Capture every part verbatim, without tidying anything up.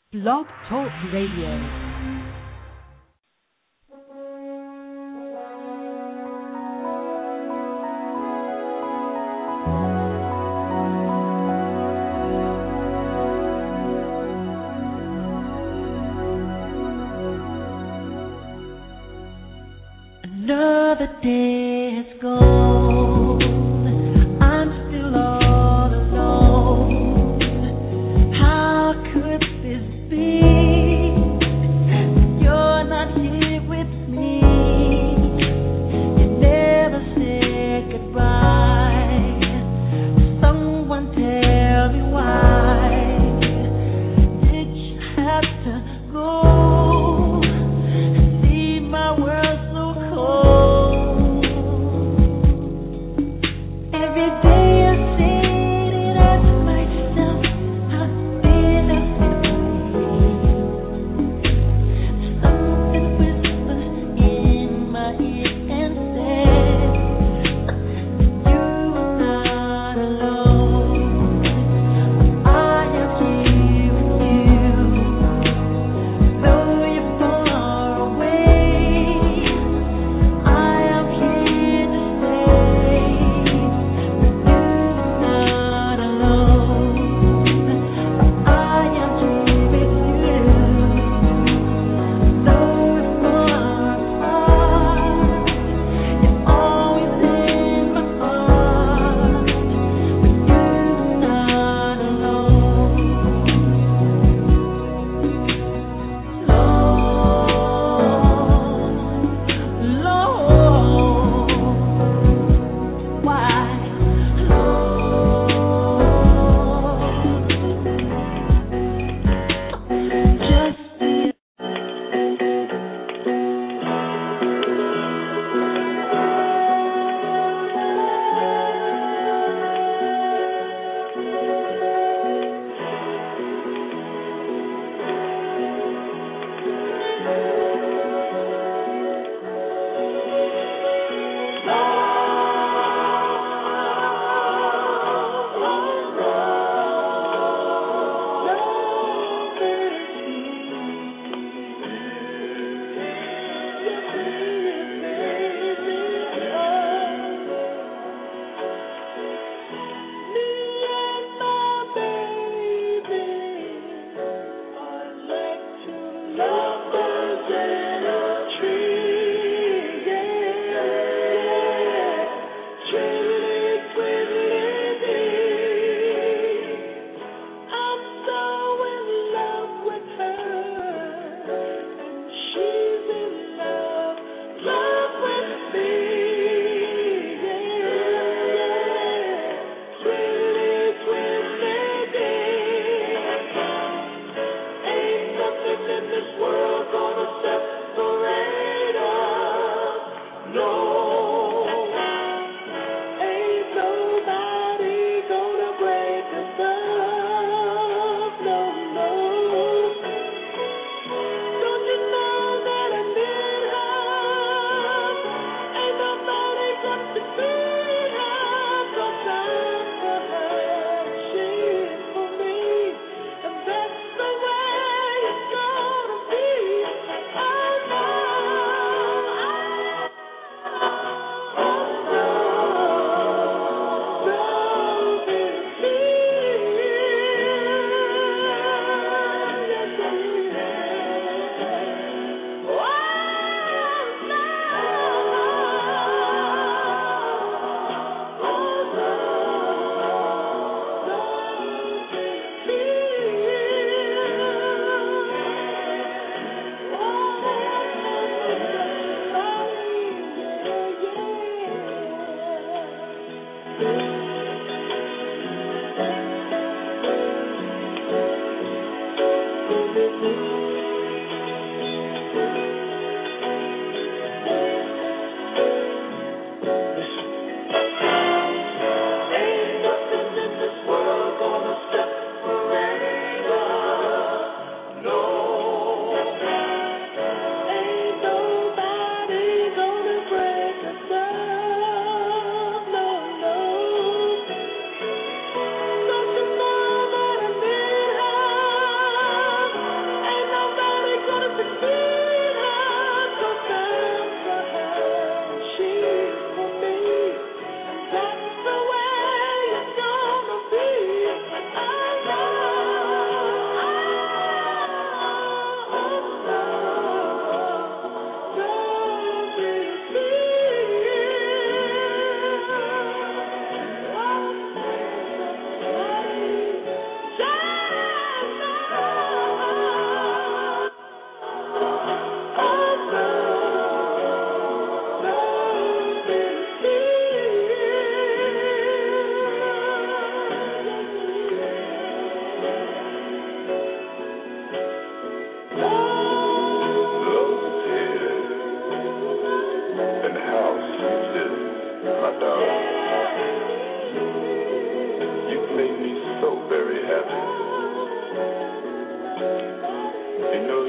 Blog Talk Radio. Another day has gone. I'm still all alone. How could this be? You're not here with me. You never said goodbye. Someone tell me why did you have to go? Leave my world so cold. Every day I sit and ask myself, how did I feel? Something whispers in my ear and says, you're not alone. I am here with you. Though you're far away, I am here to stay. You're not alone. I am here with you. Though we're far apart, you're always in my heart. But you're not alone. Lord, Lord, why, Lord, just lovers in a tree, yeah, twiddly, twiddly dee. I'm so in love with her, and she's in love, love with me, yeah, twiddly, twiddly dee. Ain't nothing in this world gonna separate us. No. Ain't nobody gonna break us up. No, no. Don't you know that I need her? Ain't nobody got to beat her. 'Cause I'm for her, she's for me, and that's the way it's gonna be. I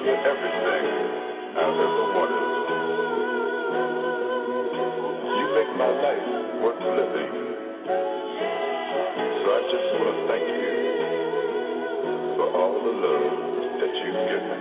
everything I've ever wanted. You make my life worth living. So I just want to thank you for all the love that you've given.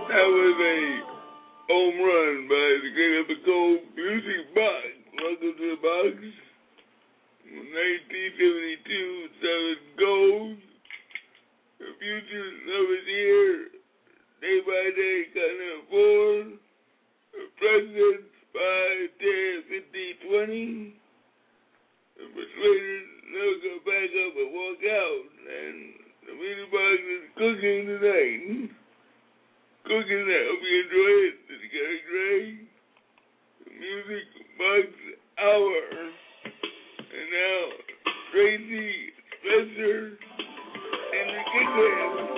That was a home run by the Great Epic Music Box. Welcome to the box. nineteen seventy-two, seven gold. The future of it here. Day by day, cutting it forward. The presidents, five, ten, fifteen, twenty. The persuaders, they'll go back up and walk out. And the music box is cooking tonight. Cooking that. Hope you enjoy it. This is Gary Gray. The music box hour. And now, Tracy Spencer and the Kickband.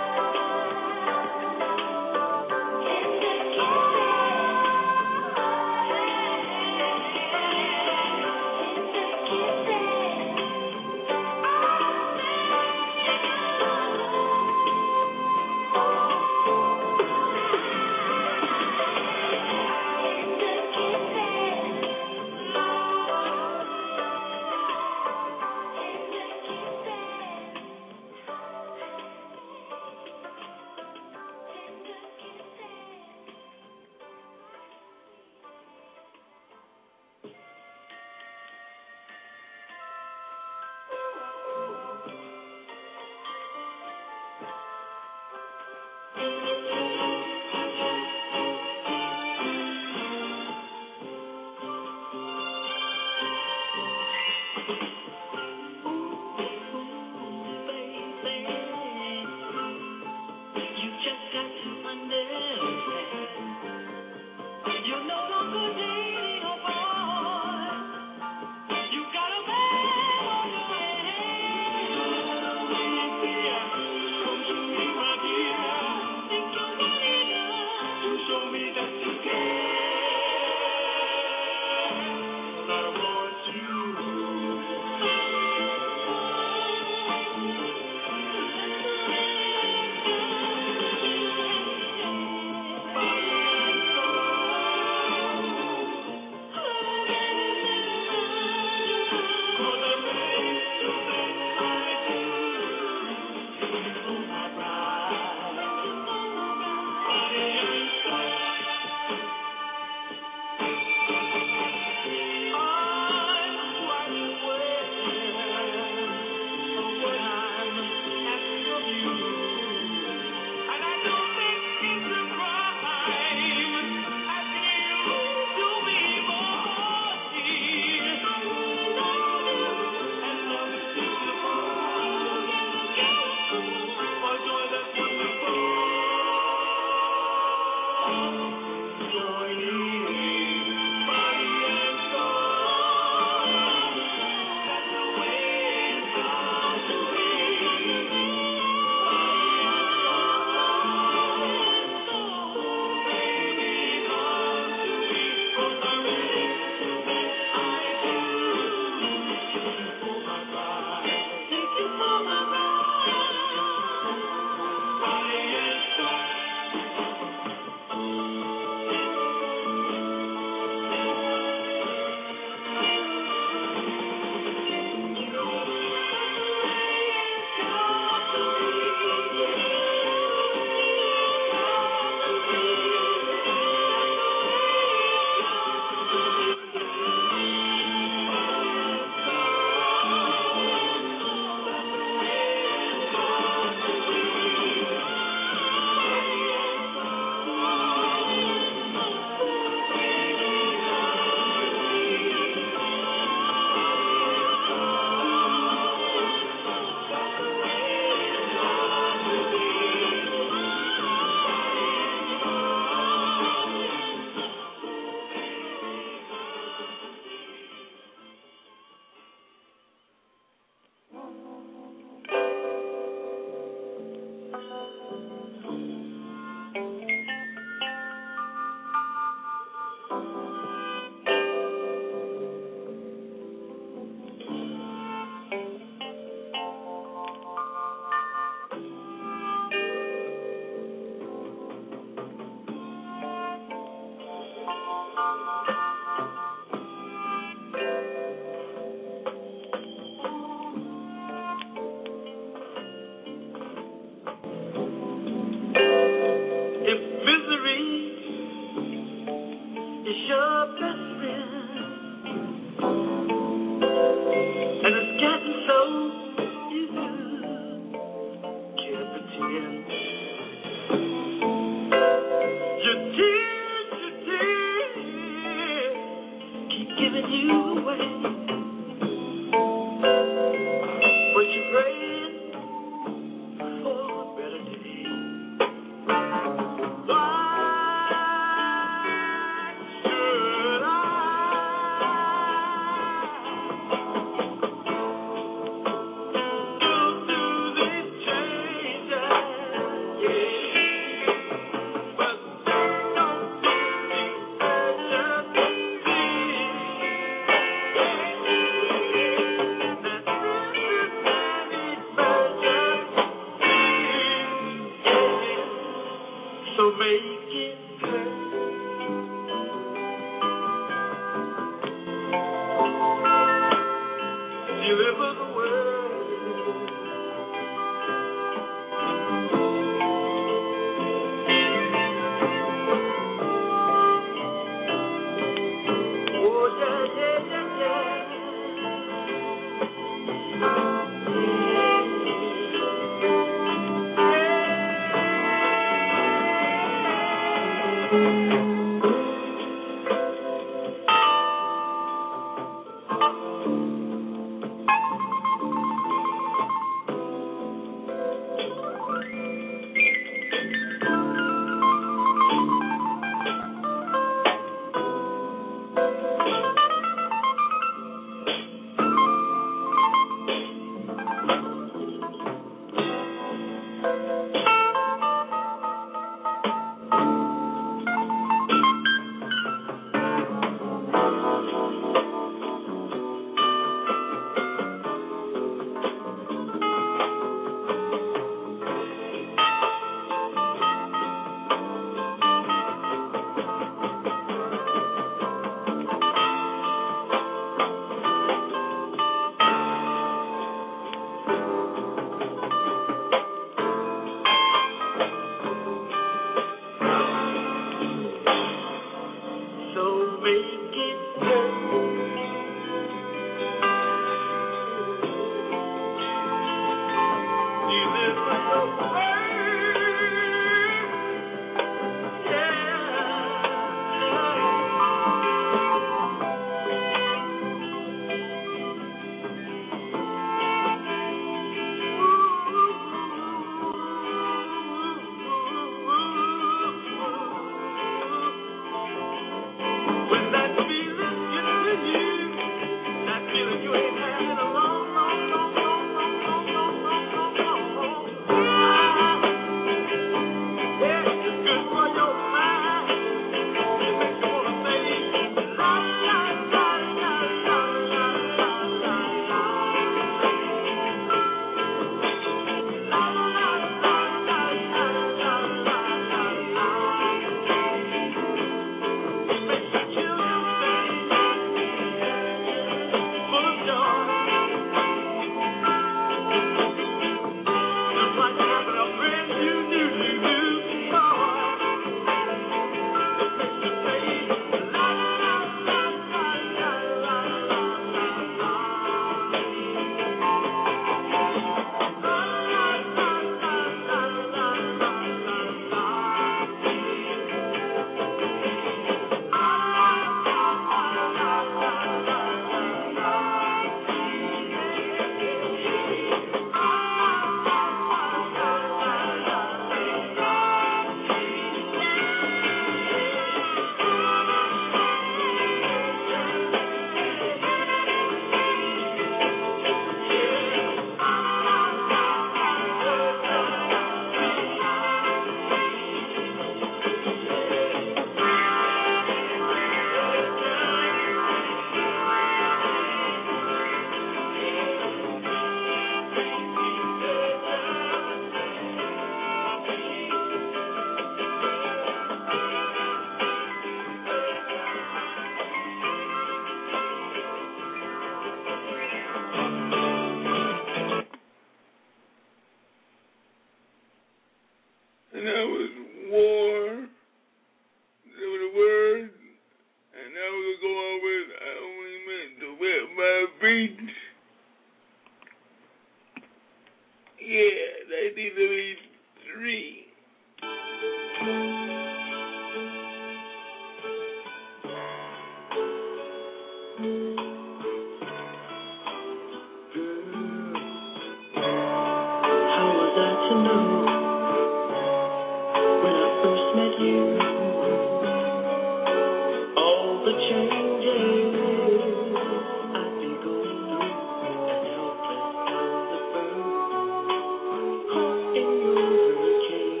Caught in your hurricane.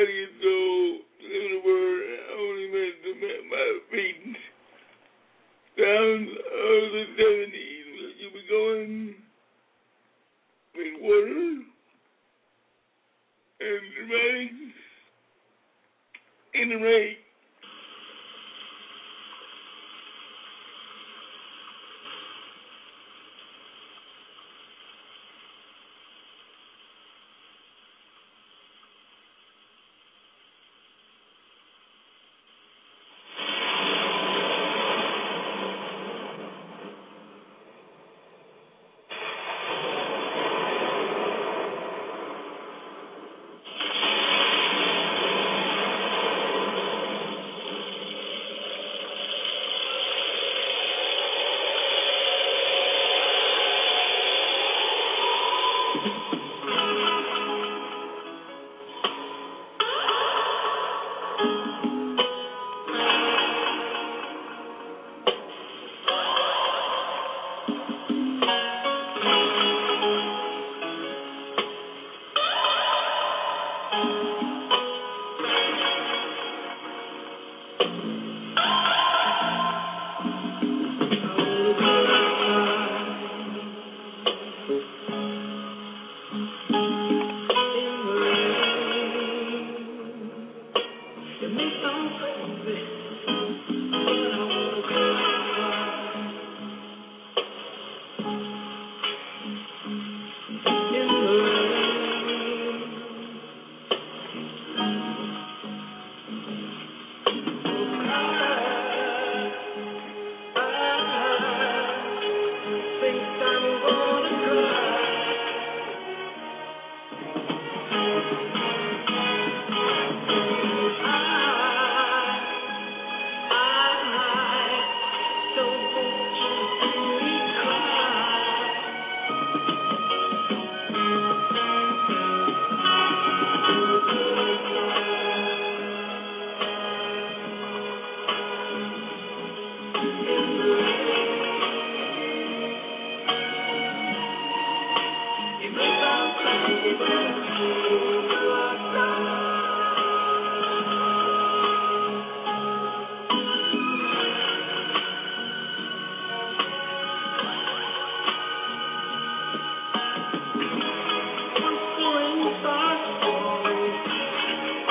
gets so in the word, I only meant to make my feet down of the seventies. You be going with water and rain in the rain.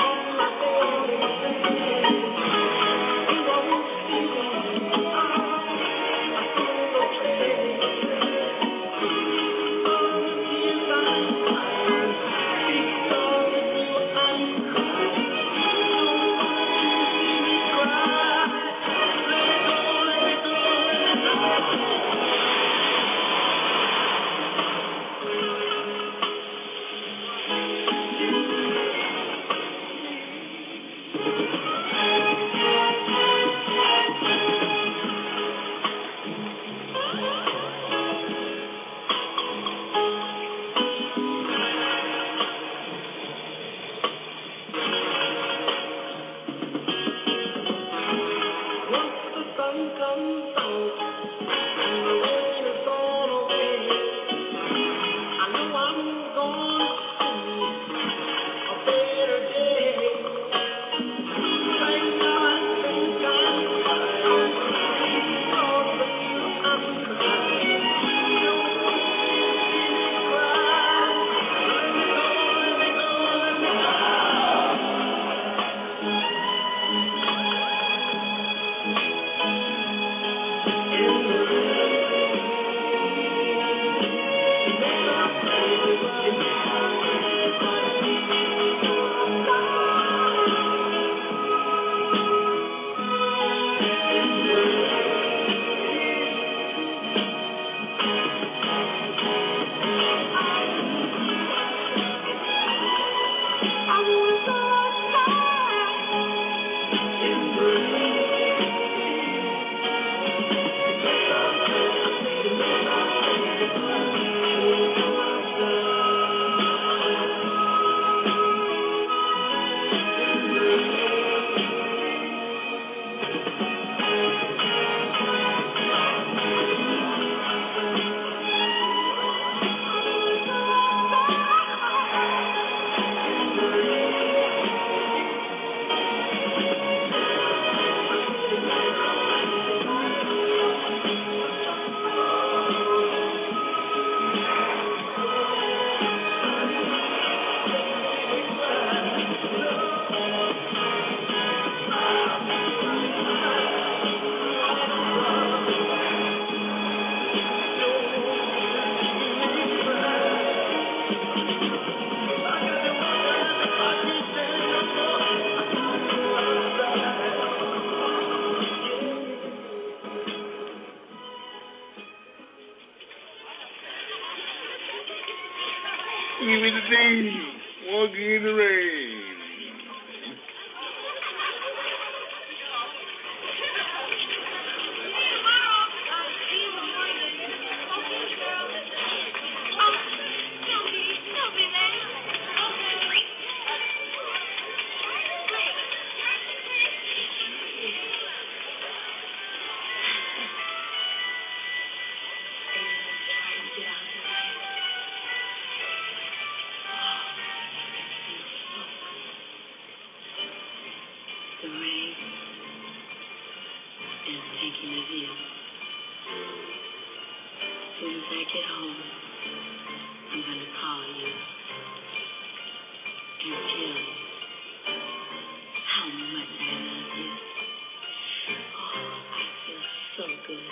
Thank you. Walking in the Rain. The rain is taking me in. As soon as I get home, I'm going to call you and tell you how much I love you. Oh, I feel so good.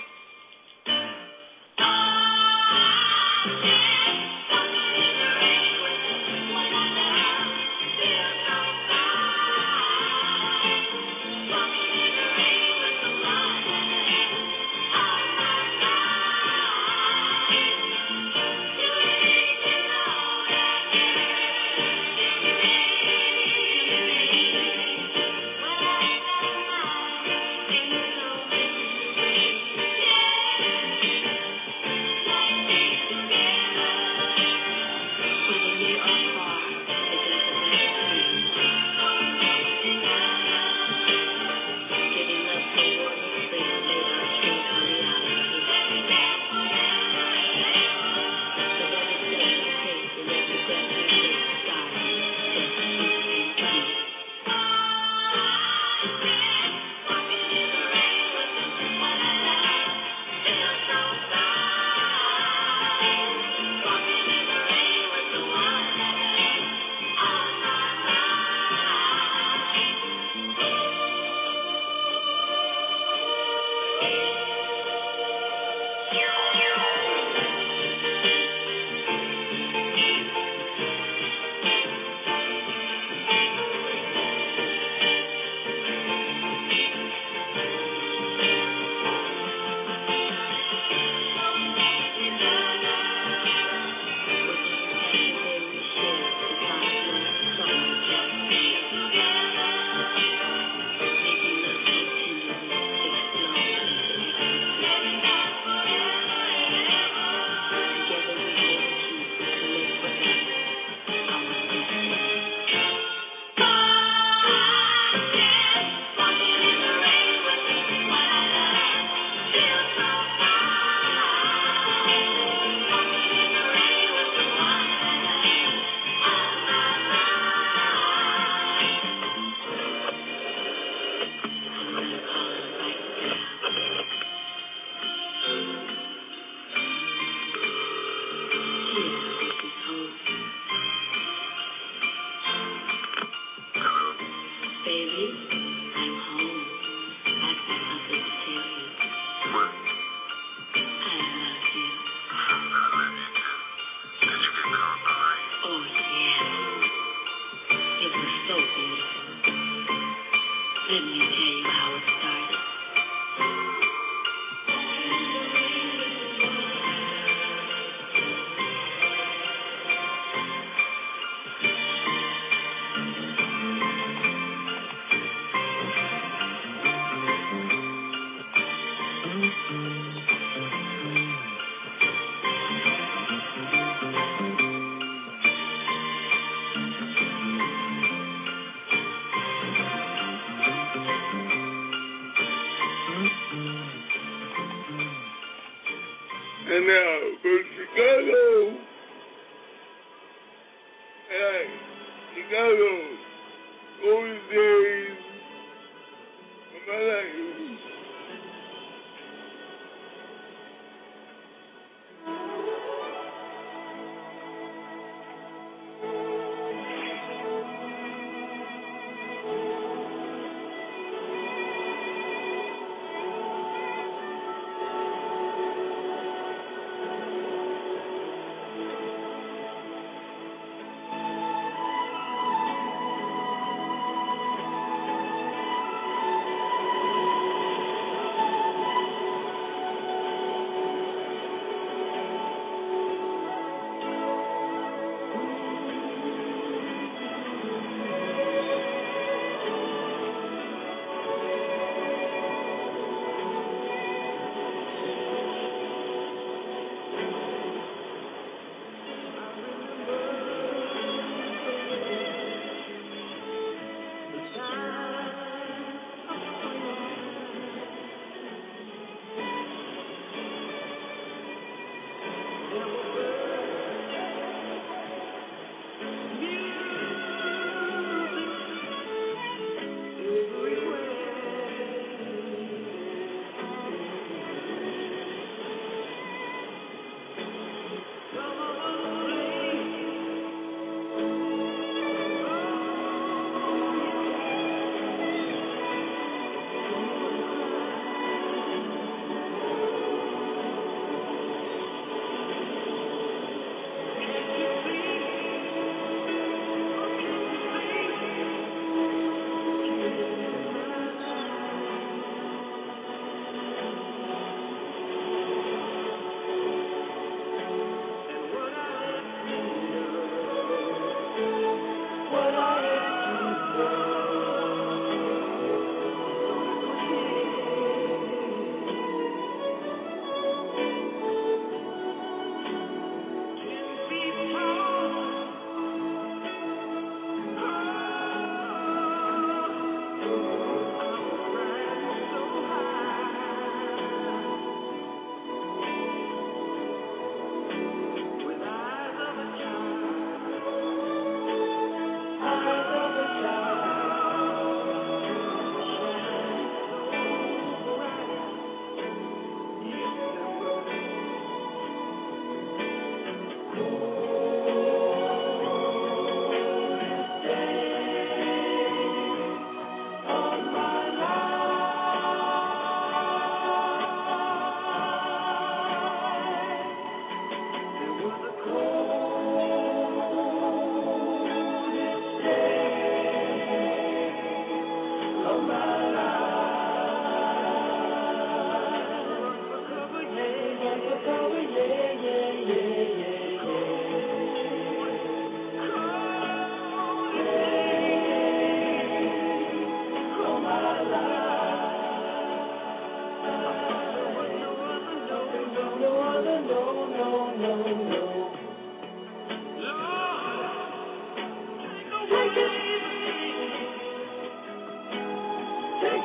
And now for Chicago, and Chicago, golden days of my life.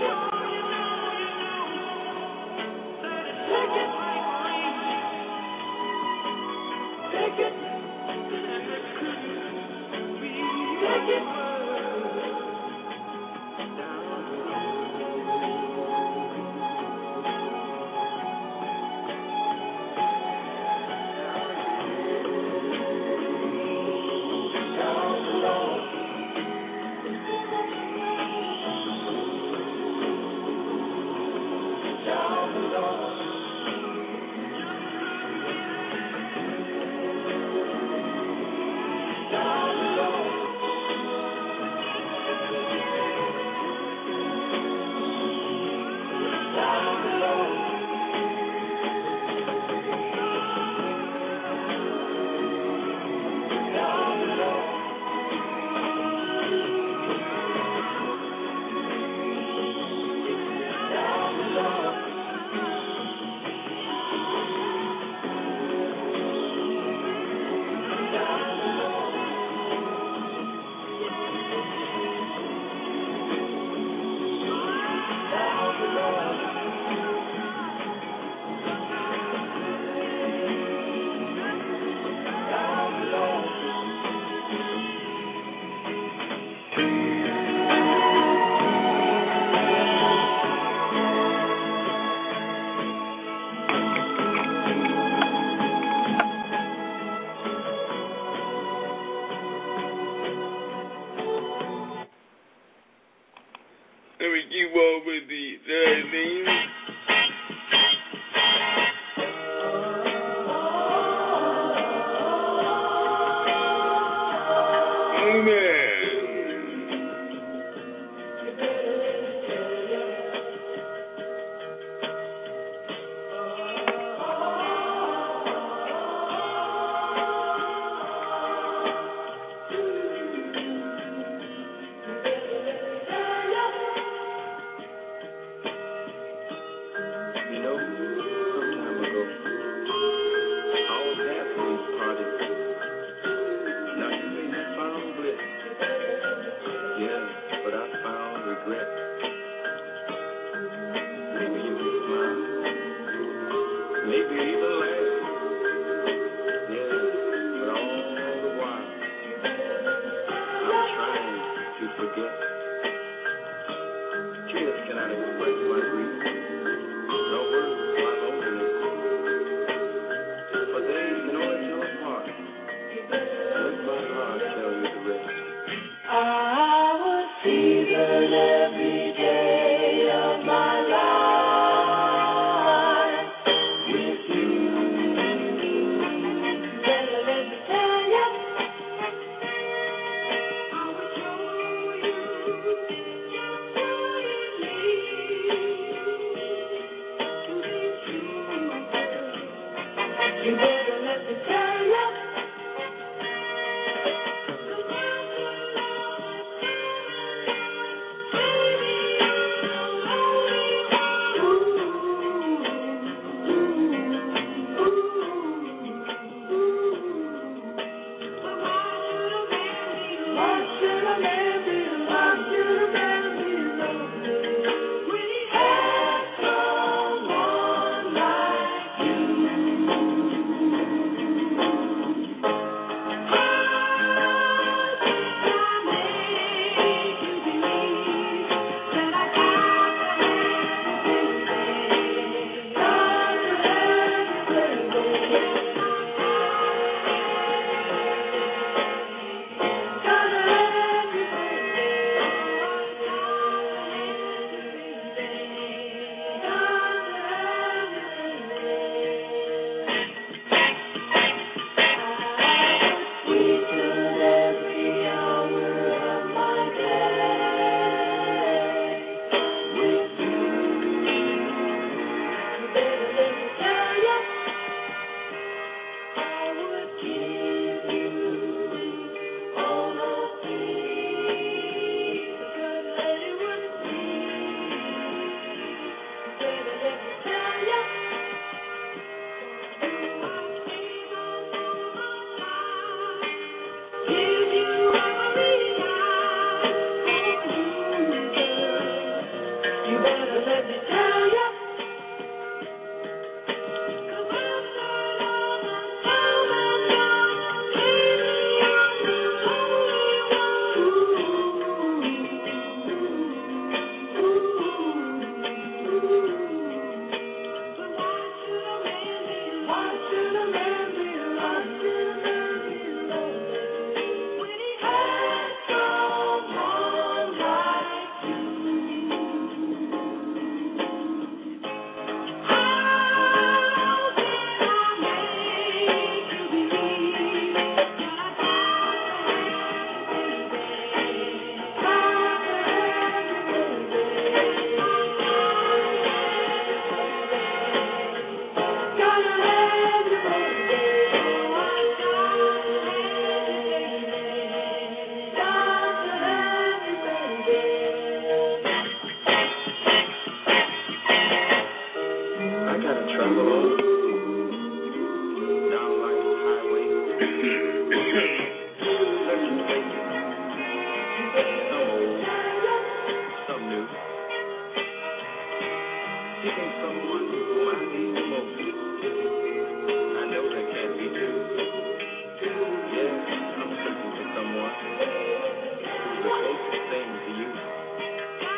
Let me keep on with the third theme. Amen. You know, some time ago, I was half of these parties. Now you may have found bliss, yeah, but I found regret. Maybe you will smile, maybe even laugh, yeah, but all the while, I'm trying to forget. Tears cannot express my grief. No words my loneliness, for they know it's your heart. Let my heart tell you the rest. I was seasoned every day of my life with you. Better let me tell you, I will show you just how you need.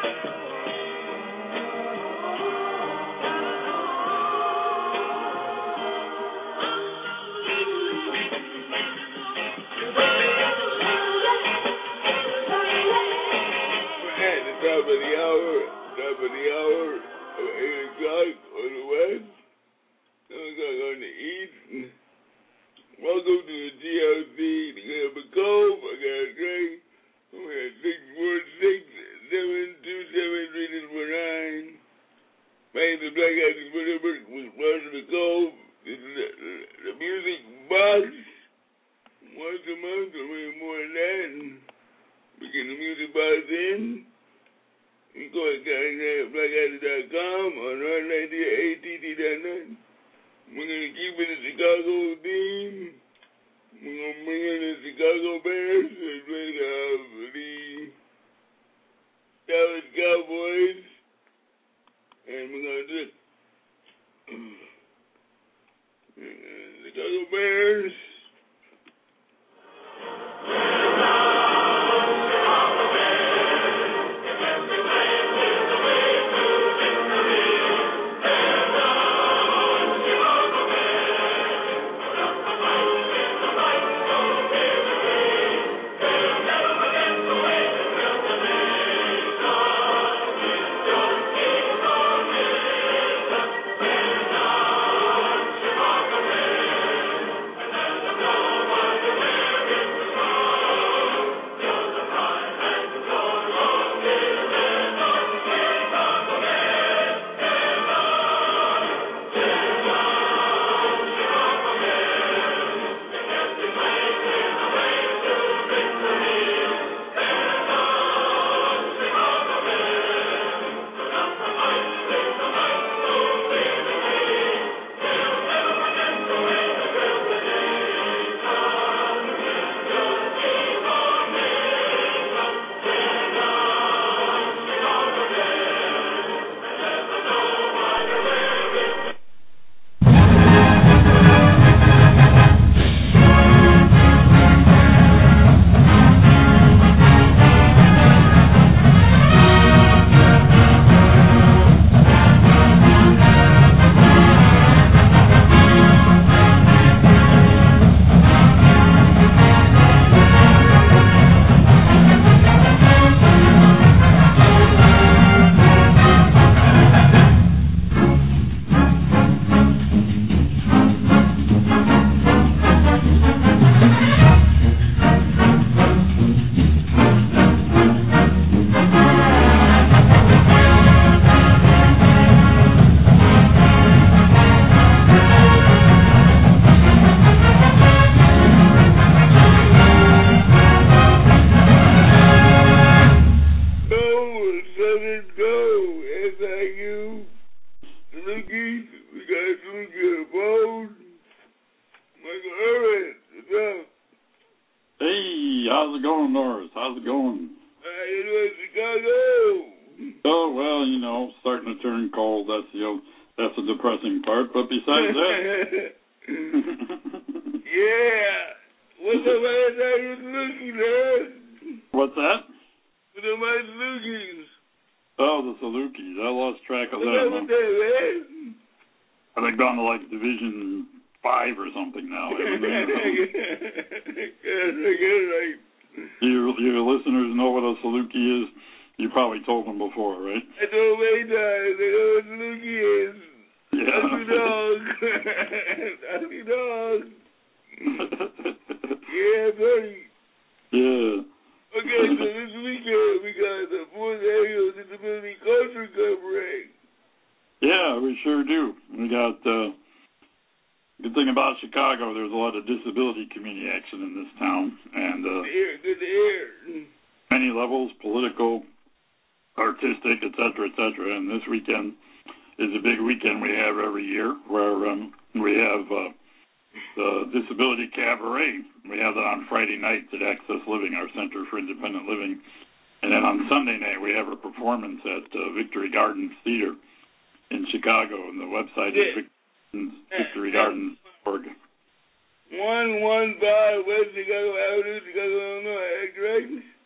Top of the hour, top of the hour, of eight o'clock on the west, seven o'clock on the east. Welcome to the G L C, the Grab a Cove. I got a drink. We have six four six, seven two seven, three six four nine. Man, the Black Actors whatever was part of the Cove. This is the, the, the music box. Once a month, or maybe more than that. We get the music box in. You go to black actors dot com or north ninety A T T dot net. We're going to keep it a Chicago theme. We're going to bring in the Chicago Bears and bring uh, the Dallas Cowboys. And we're going to do the Chicago Bears. How's it going, Norris? How's it going? How you doing, Chicago? Oh, well, you know, starting to turn cold. That's the that's the depressing part. But besides that, yeah. What's up, man? How you looking, man? What's that? What am I looking? Oh, the Salukis. I lost track of What's that. up with that, man? I think gone to like Division Five or something now. Haven't they? right. Your, your listeners know what a Saluki is. You probably told them before, right? I told many times. They know what a Saluki is. Yeah. Ugly dog. Ugly dog. Yeah, buddy. Yeah. Okay, so this weekend we got the fourth annual Disability Culture Cabaret. Yeah, we sure do. We got, uh, good thing about Chicago, there's a lot of disability community action in this town. And, uh, Good to hear, good to hear. many levels, political, artistic, et cetera, et cetera. And this weekend is a big weekend we have every year where um, we have uh, the Disability Cabaret. We have that on Friday nights at Access Living, our Center for Independent Living. And then on Sunday night, we have a performance at uh, Victory Gardens Theater in Chicago. And the website yeah. is victory gardens dot org. one one five West Chicago Avenue, Chicago, Illinois, correct?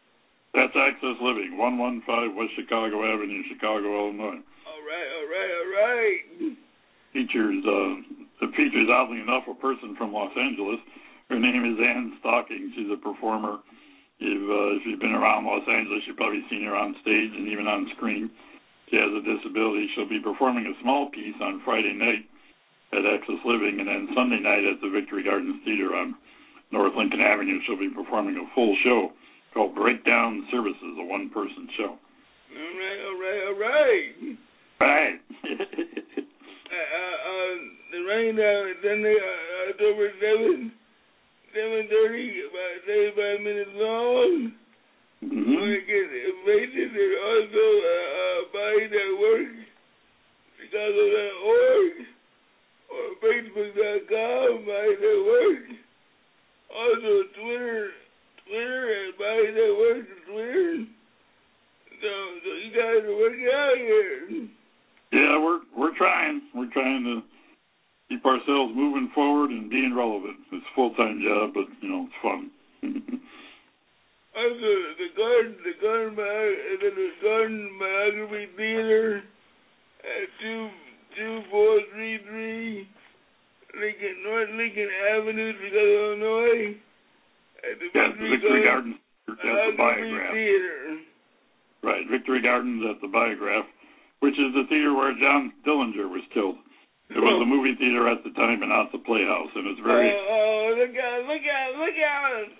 That's Access Living, one one five West Chicago Avenue, Chicago, Illinois. All right, all right, all right. Features, uh, it features, oddly enough, a person from Los Angeles. Her name is Ann Stocking. She's a performer. If, uh, if you've been around Los Angeles, you've probably seen her on stage and even on screen. She has a disability. She'll be performing a small piece on Friday night at Access Living, and then Sunday night at the Victory Gardens Theater on North Lincoln Avenue. She'll be performing a full show called Breakdown Services, a one-person show. All right, all right, all right. Right. uh, uh, uh, the rain down at Sunday, uh, October seventh, seven thirty, about thirty-five minutes long. Mm-hmm. We get invited and also uh, uh, Body That Works, Chicago dot org, or Facebook dot com, Body That Works. Also Twitter, Twitter and Body That Works is Twitter. So, so you guys are working out here. Yeah, we're we're trying. We're trying to keep ourselves moving forward and being relevant. It's a full-time job, but, you know, it's fun. Also, the garden, the garden, the, the garden biography theater at two two four three three Lincoln North Lincoln Avenue, Chicago, Illinois. At the Yes, Victory, Victory Garden, Gardens at the Biograph. Theater. Right, Victory Gardens at the Biograph, which is the theater where John Dillinger was killed. It was a movie theater at the time and not the Playhouse, and it's very... Oh, oh look out, look out, look out!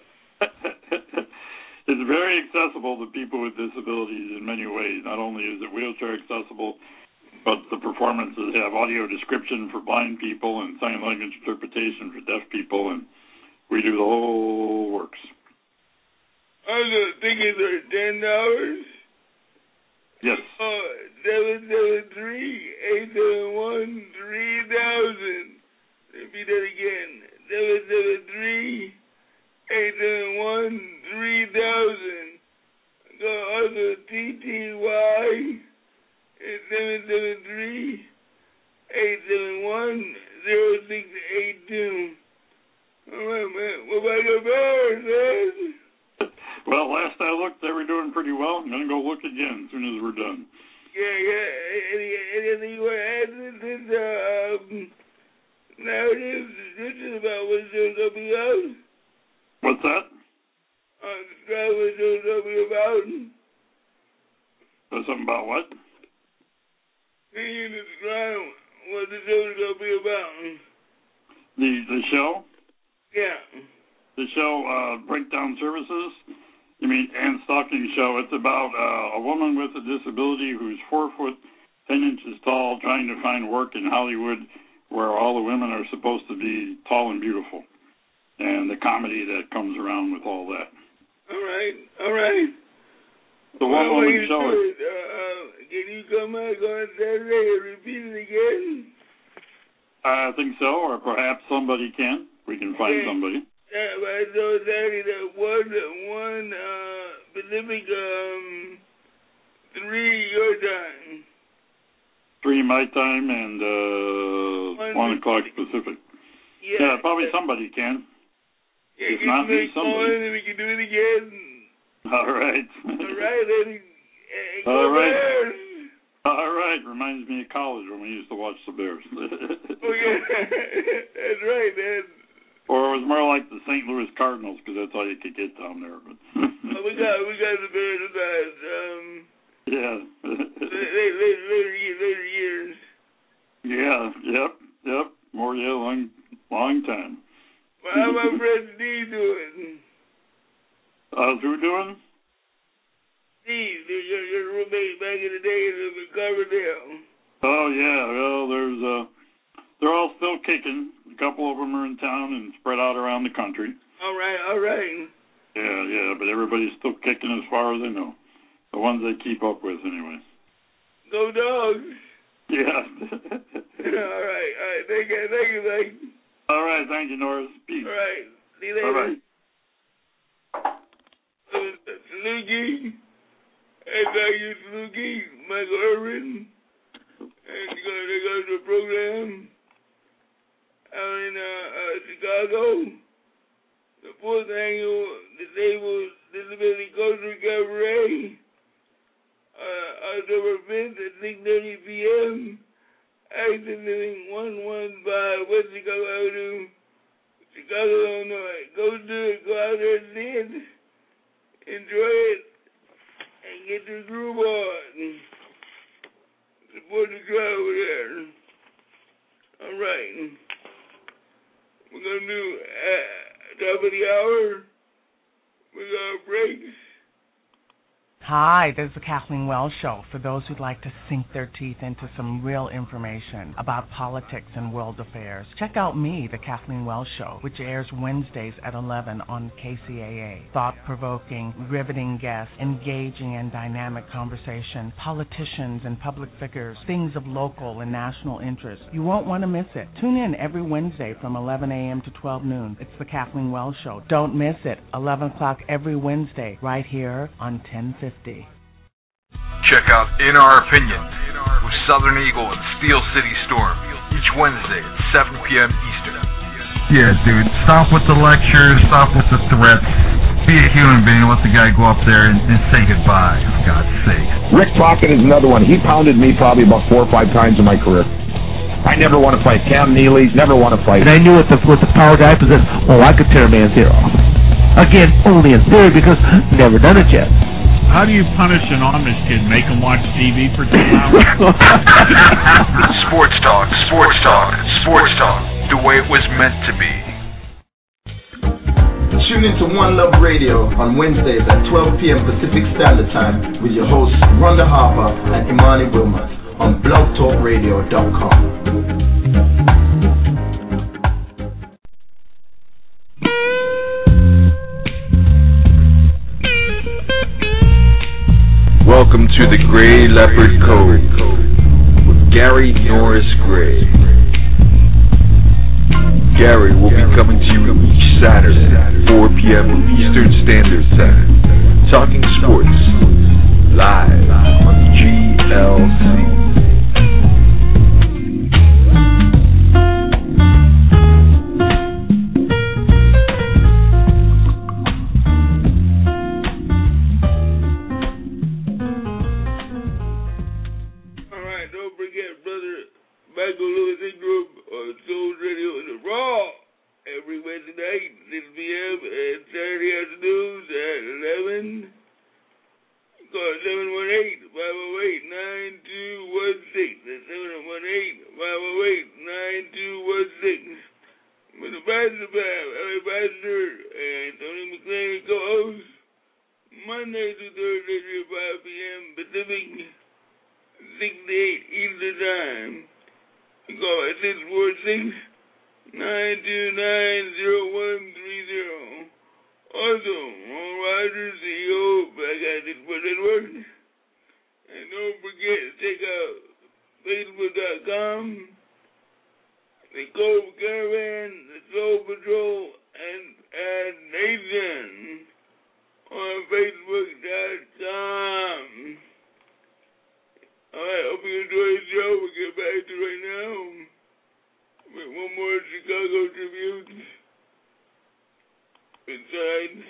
It's very accessible to people with disabilities in many ways. Not only is it wheelchair accessible, but the performances have audio description for blind people and sign language interpretation for deaf people, and we do the whole works. Also, tickets are ten dollars. Yes. Uh, seven seven three, eight seven one, three thousand. Repeat that again. seven seven three, eight seven one, three thousand. Go also T T Y. It's seven seven three, eight seven one, zero six eight two. All right, man. What about your bears, man? Well, last I looked, they were doing pretty well. I'm going to go look again as soon as we're done. Yeah, yeah. Any, anything you want to add to this uh, um, narrative description about what the show's going to be about? What's that? Uh, describe what the show's going to be about. There's something about what? Can you describe what the show's going to be about? The the show? Yeah. The show, uh, Breakdown Services? You mean Ann Stocking show? It's about uh, a woman with a disability who's four foot ten inches tall, trying to find work in Hollywood, where all the women are supposed to be tall and beautiful, and the comedy that comes around with all that. All right, all right. The one well, woman show. Is, uh, uh, can you come back on Saturday and repeat it again? I think so, or perhaps somebody can. We can find yeah. somebody. Yeah, but I know Saturday that one, one uh, Pacific, um, three your time. Three my time and uh, one, one o'clock Pacific. Yeah, yeah, probably somebody can. Yeah, if not me, somebody. And we can do it again. All right. All right, Eddie. Hey, All right. Bears. All right. Reminds me of college when we used to watch the Bears. Oh, yeah. That's right, man. Or it was more like the Saint Louis Cardinals, because that's all you could get down there. But oh, we got we got the Bears sometimes. Um, yeah. later, later, later, later years. Yeah. Yep. Yep. More yeah, long, long time. Well, how my friend Steve doing? How's who doing? Steve, your, your roommate back in the day in Coverdale. Oh yeah. Well, there's uh, they're all still kicking. A couple of them are in town and spread out around the country. All right, all right. Yeah, yeah, but everybody's still kicking as far as I know. The ones they keep up with, anyway. Go Dogs. Yeah. all right, all right. Thank you, thank you, thank you. All right, thank you, Norris. Peace. All right. See you later. Bye-bye. Saluki. Hey, thank you, Saluki. Michael Irvin. And you go, they go to the program out in uh, uh, Chicago. The fourth annual Disabled Disability Coast Recovery, uh, October fifth at six thirty p.m. Acton Living one one five West Chicago Avenue, Chicago, Illinois. Go do it. Go out there and see it. Enjoy it. And get your groove on. Support the crowd over there. All right. We're going to do uh, top of the hour. We got breaks. Hi, this is the Kathleen Wells Show. For those who'd like to sink their teeth into some real information about politics and world affairs, check out me, the Kathleen Wells Show, which airs Wednesdays at eleven on K C A A. Thought-provoking, riveting guests, engaging and dynamic conversation, politicians and public figures, things of local and national interest. You won't want to miss it. Tune in every Wednesday from eleven a.m. to twelve noon. It's the Kathleen Wells Show. Don't miss it. eleven o'clock every Wednesday, right here on ten fifty. Check out In Our Opinion with Southern Eagle and Steel City Storm each Wednesday at seven p.m. Eastern. Yeah, dude, stop with the lectures, stop with the threats. Be a human being, let the guy go up there and, and say goodbye, for God's sake. Rick Crockett is another one. He pounded me probably about four or five times in my career. I never want to fight. Cam Neely, never want to fight. And I knew with the, with the power guy possessed, oh, I could tear a man's ear off. Again, only in theory, because never done it yet. How do you punish an Amish kid? Make him watch T V for two hours? Sports talk, sports talk, sports talk, the way it was meant to be. Tune into One Love Radio on Wednesdays at twelve p.m. Pacific Standard Time with your hosts Rhonda Harper and Imani Wilmot on blog talk radio dot com. Welcome to the Gray Leopard Code with Gary Norris Gray. Gary will be coming to you each Saturday, four p.m. Eastern Standard Time, talking sports, live on G L C. Michael Lewis Ingram on Soul Radio in the Raw every Wednesday night, six p.m. and Saturday afternoons at eleven. Call seven one eight, five oh eight, nine two one six. That's seven one eight, five oh eight, nine two one six. With the Pastor Bab, Ellie Pastor, and Tony McClain co-host, Monday through Thursday at five p.m. Pacific, six to eight Eastern Time. Call at six four six, nine two nine, zero one three zero. Also, Ron Rogers, C E O of Black Athletes Sports Network. And don't forget to check out Facebook dot com, the Gold Caravan, the Soul Patrol, and, and Nathan on Facebook dot com. Alright, hope you enjoy the show. We'll get back to it right now with one more Chicago tribute. Inside.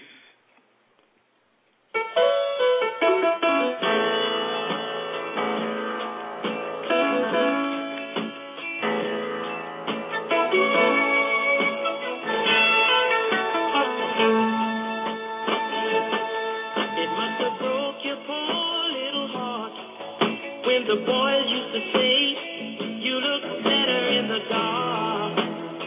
It must have broke your poor little heart when the boys used to say you look better in the dark.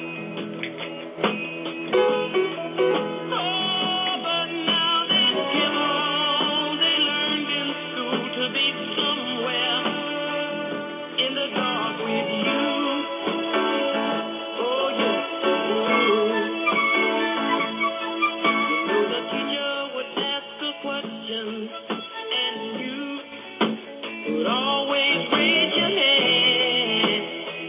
Oh, but now they give all they learned in school to be somewhere in the dark with you. Oh, yes, you know the teacher would ask a question and you would always raise your hand.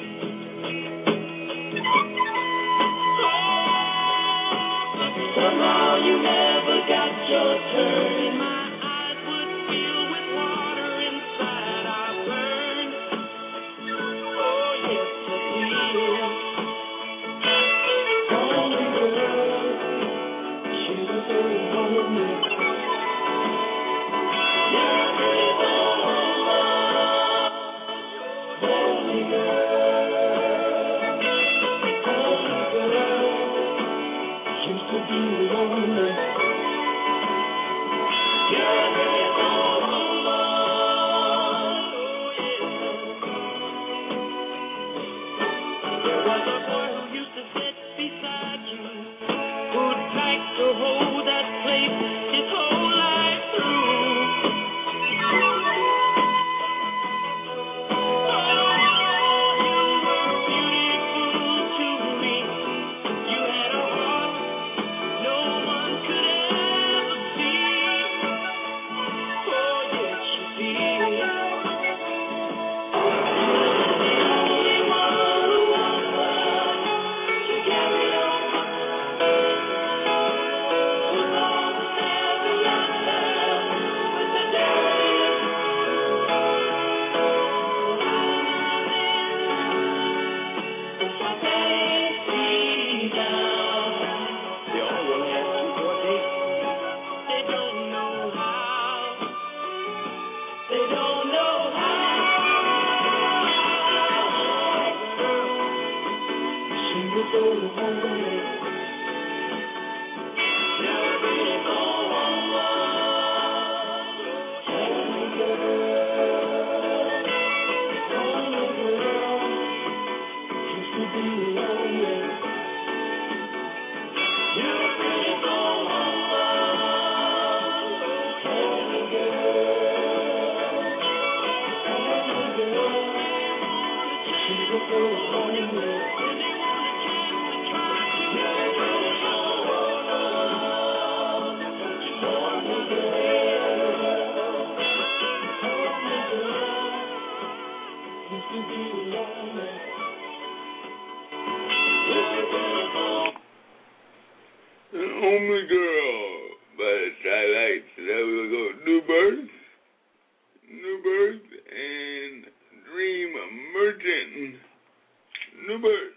the bird.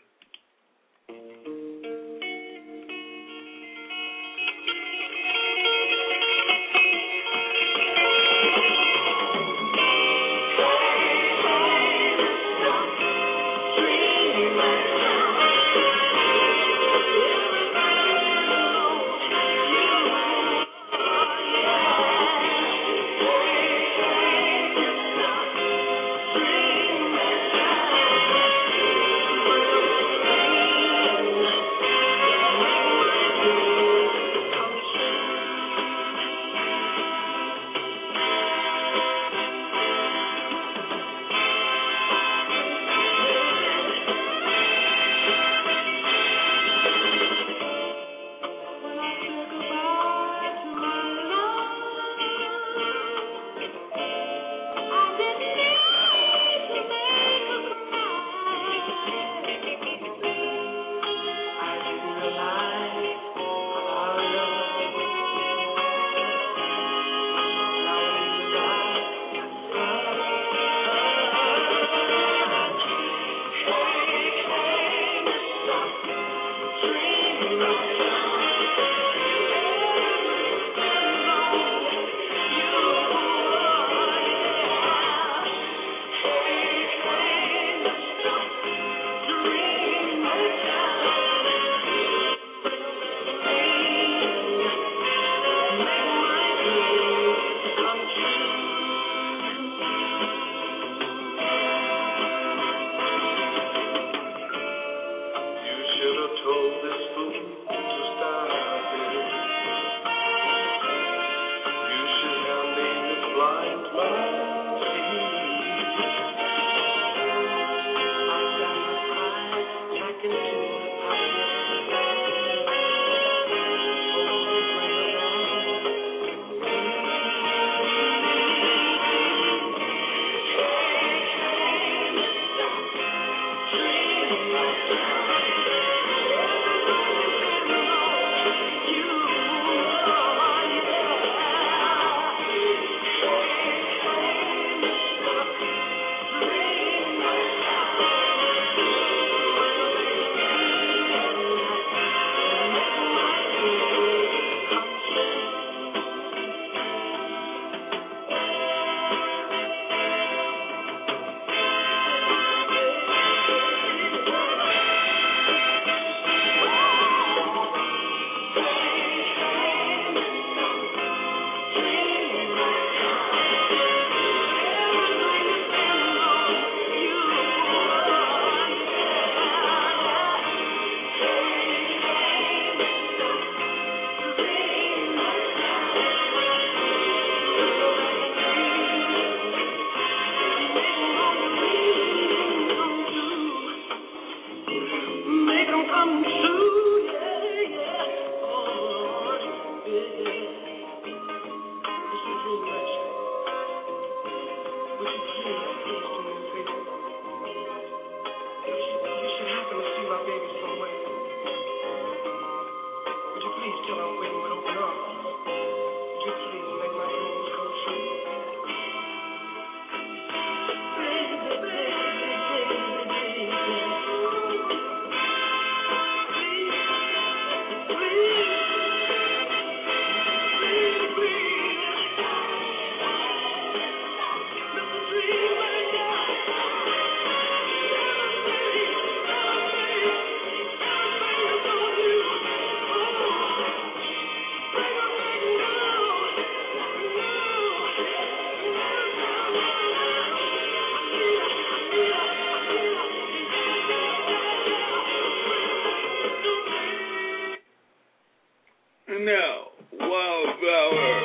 Now, Wildflower,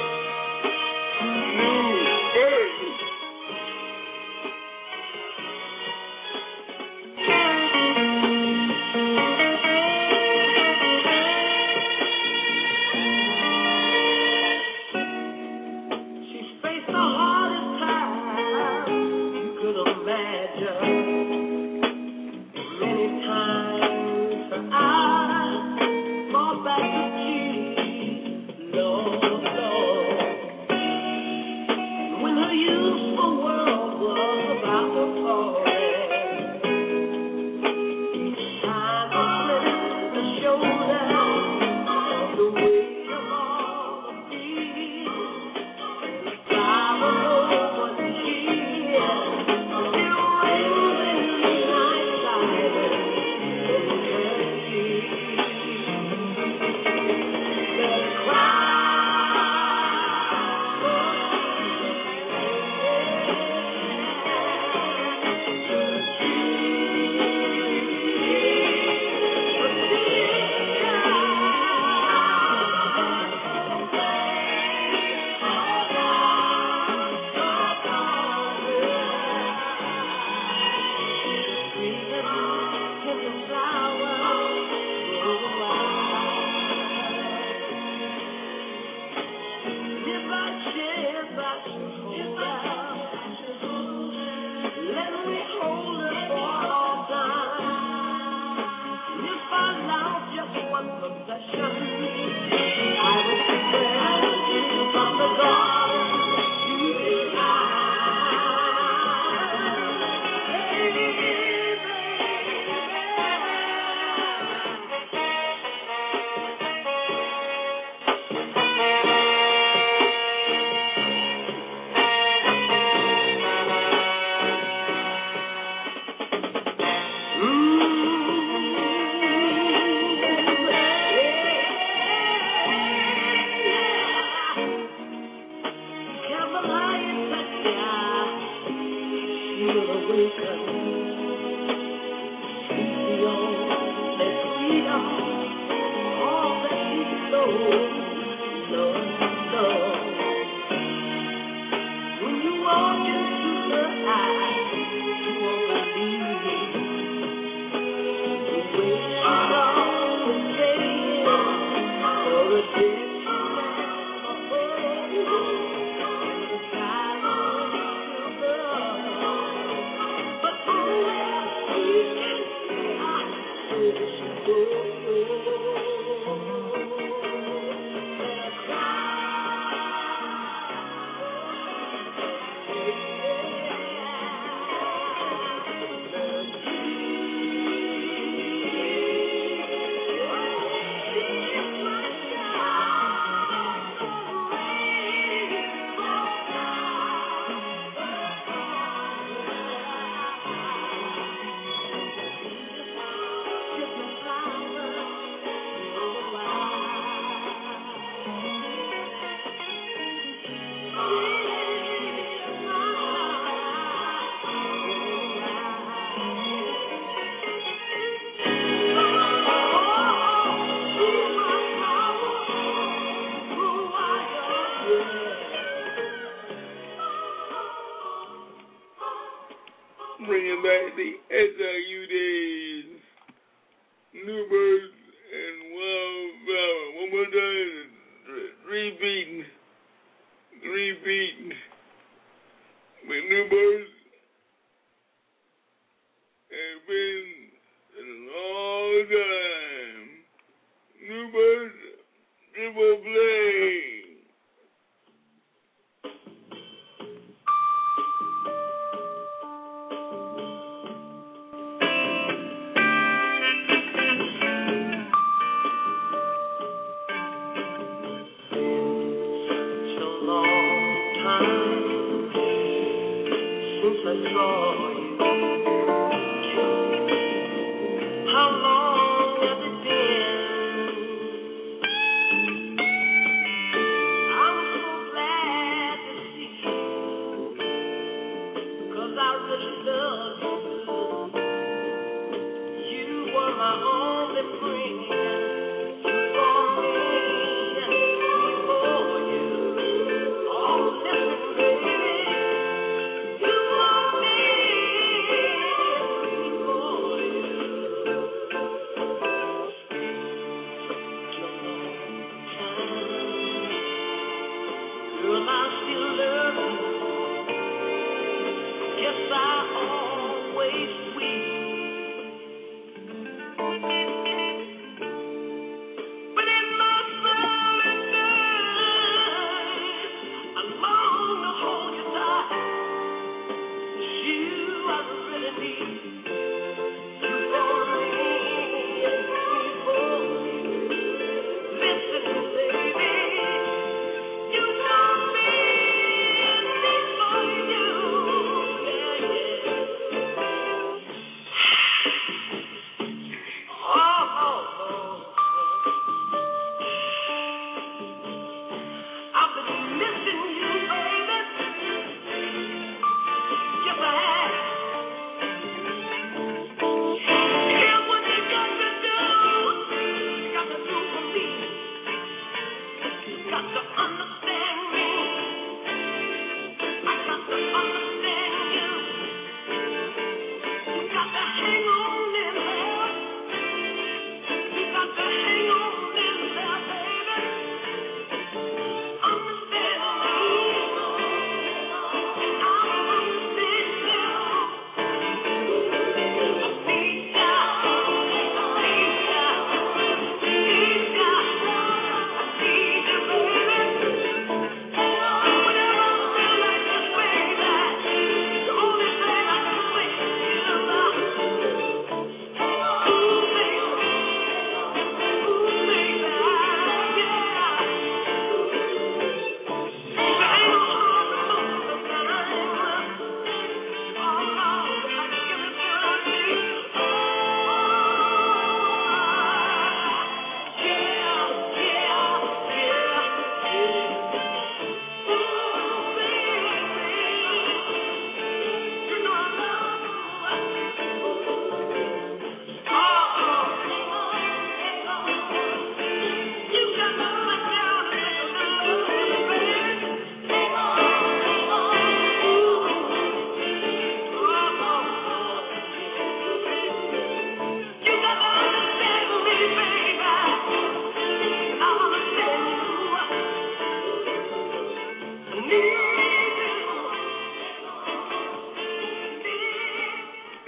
New Bird. She faced the hardest time you could imagine. Many times her eyes fall back to tears, Lord, Lord. When her youthful world was about to fall, Bringing back the S I U days. New Birds and Wildflower. One more time. Repeating. Repeating. With New Birds have been a long time. New Birds, triple play.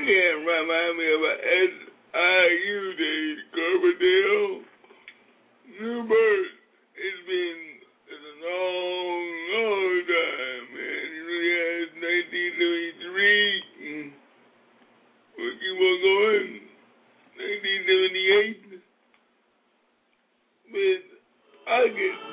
can't remind me of a S I U Day, Carbondale. Newburgh, it's been it's a long, long time, man. It really has nineteen seventy-three. We'll keep on going. nineteen seventy-eight. With August.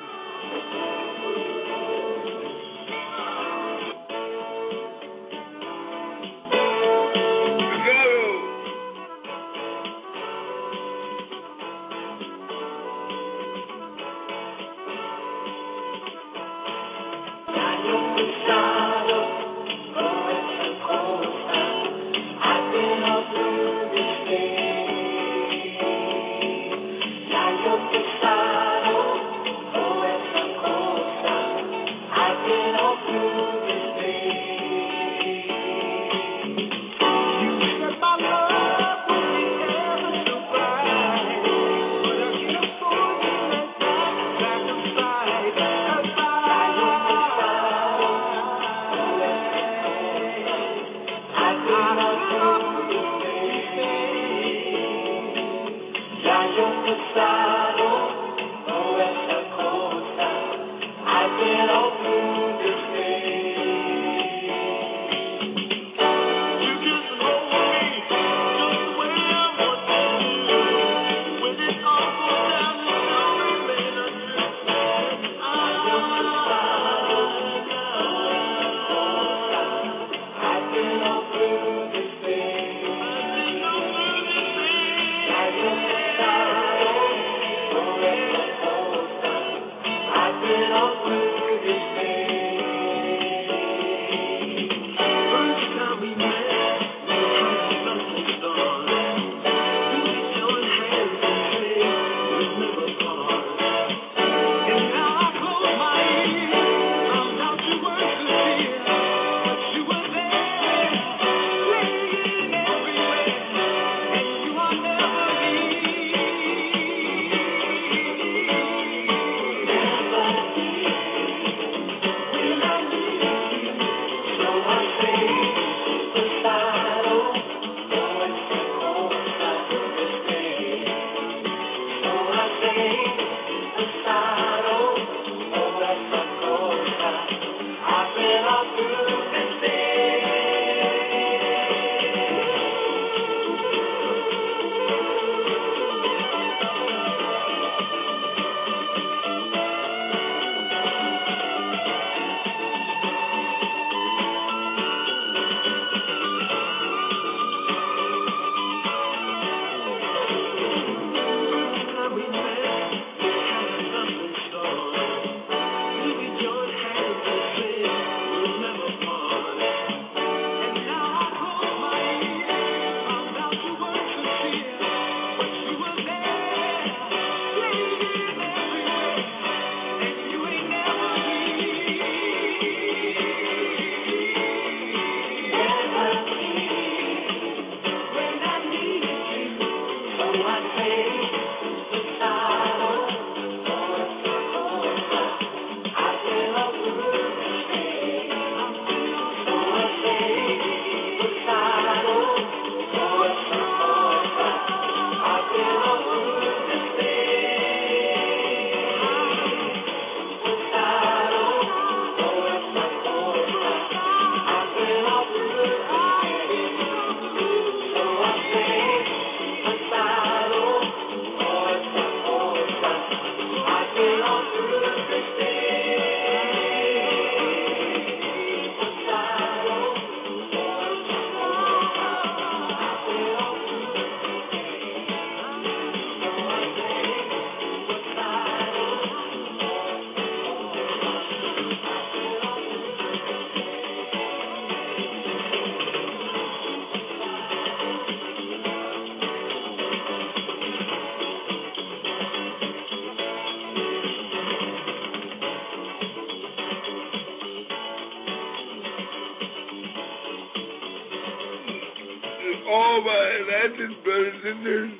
all my Latin brothers and sisters.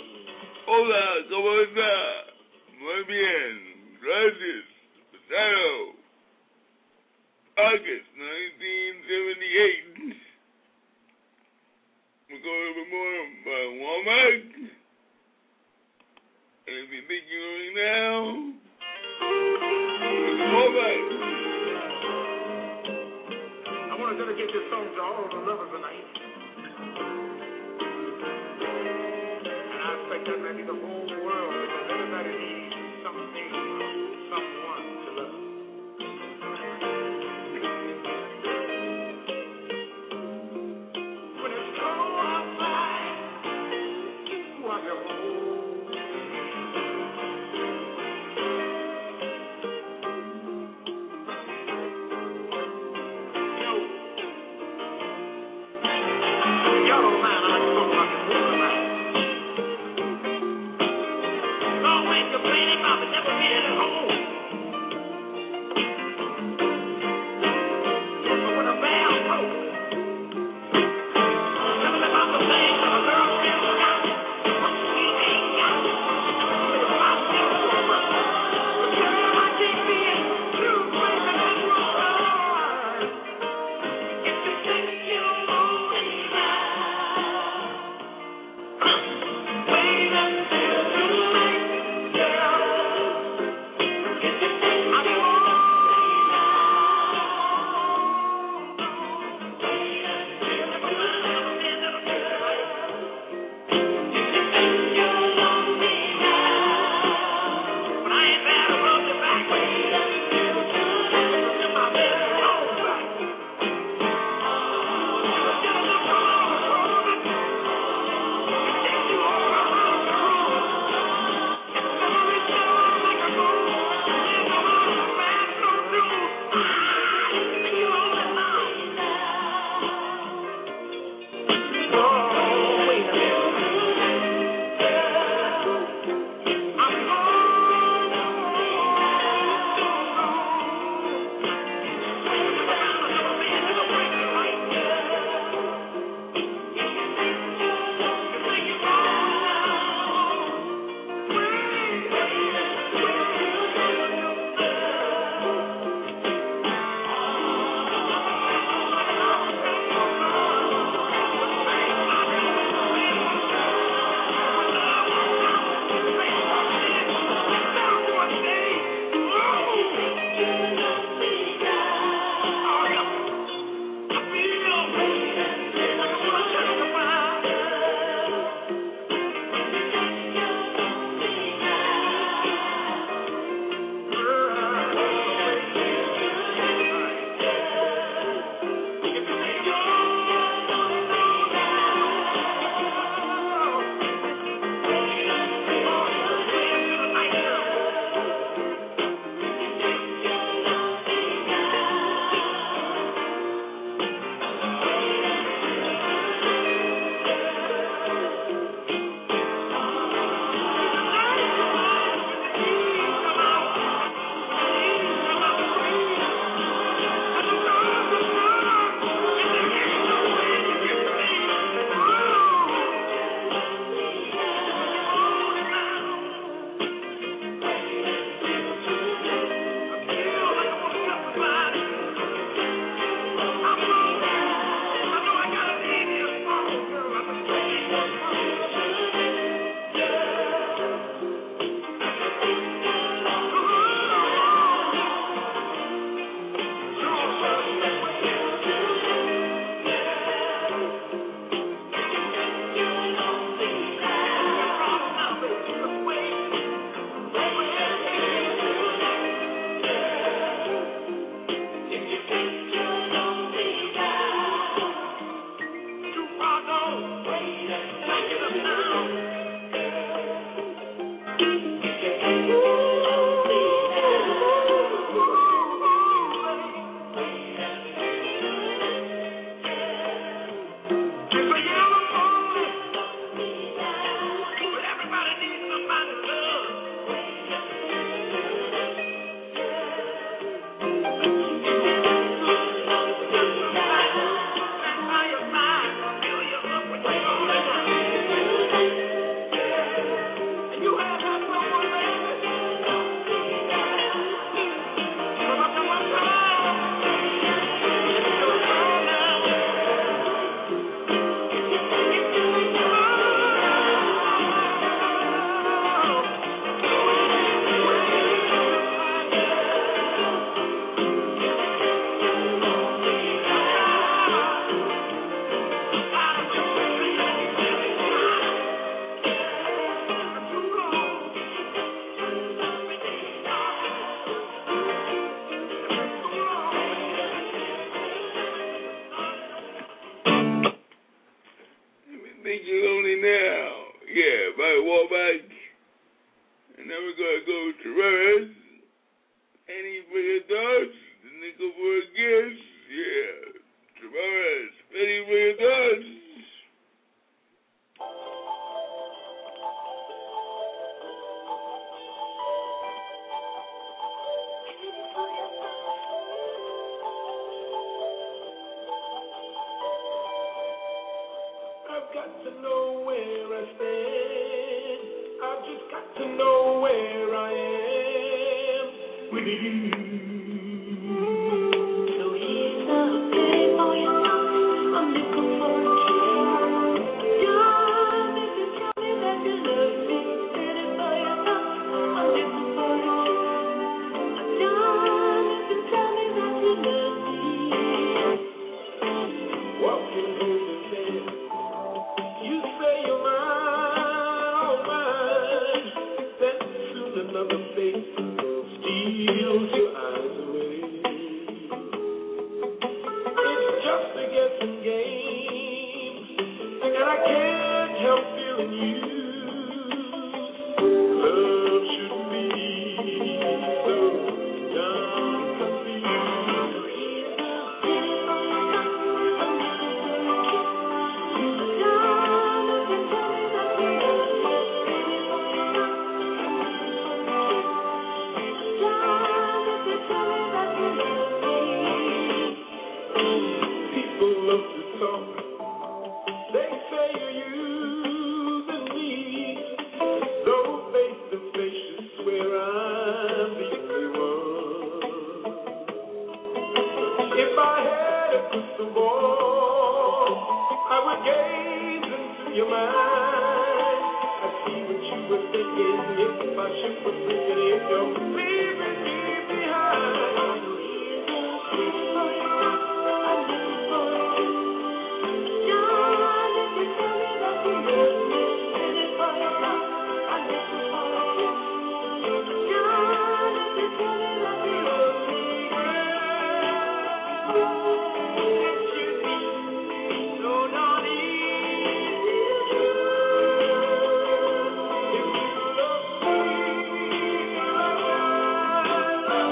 Hola, ¿cómo está? Muy bien. Gracias. Pasado. August nineteen seventy-eight. go a little bit more by Walmart. And if you think you're going now, Walmart. I want to dedicate this song to all the lovers tonight. And I expect that may be the whole world, because everybody needs something, someone to love. When it's cold outside, you want your home. Y'all don't mind, I like to talk about this woman tonight. Always complaining about the never being at home. But when a bell broke, tell me about the things that a girlfriend got, what she ain't got. If I think so much, but girl, I can't be in two places at once. If you think you're lonely now, wait until tonight, girl. If you think I'm lonely now, wait until tonight. If you think you're lonely now, but I ain't bad to rub your back. Wait until tonight. In my bed, all right. Just look around the room. Take you all around the room. It's gonna reach down like a moon. There's no other man so true. Ah, you think you're lonely now. Oh, wait a minute. I'm gone. Another man to the break the light. You think you're wrong now. Wait, Thank you. Ain't You Lonely Now? Yeah, by Wallback. And then we're going to go to Rivers. Any for your thoughts? The nickel for a gift. Yeah. Tavares. Any for your thoughts? I've got to know where I stand. I've just got to know where I am with you. So here's a pay for your love. I'm looking for a kiss. Darling, if you tell me that you love me, ready for your love. I'm looking for a kiss. Darling, if you tell me that you love me. Walking home the sand. You say you're mine, oh mine. Then soon another face steals your eyes away. It's just a guessing game, and I can't help feeling you. Love shouldn't be so darn confused. So here's a pity for your love. I'm looking for a kiss. Darling, you tell me that you love me. Ready for your love. I'm looking for a kiss. Darling, you tell me that you love me. People love to talk. They say you're using me. Though face to face, you swear I'm the only one. If I had a crystal ball, I would gaze into your mind. I see what you were thinking if my ship was sinking, if you're leaving me behind. So here's a kiss for your love. I'm looking for a kiss. Darling, you tell me that you love me. Ready for your love. I'm looking for a kiss. Darling, you tell me that you love me. It should be so darn easy to do. If you love me like I love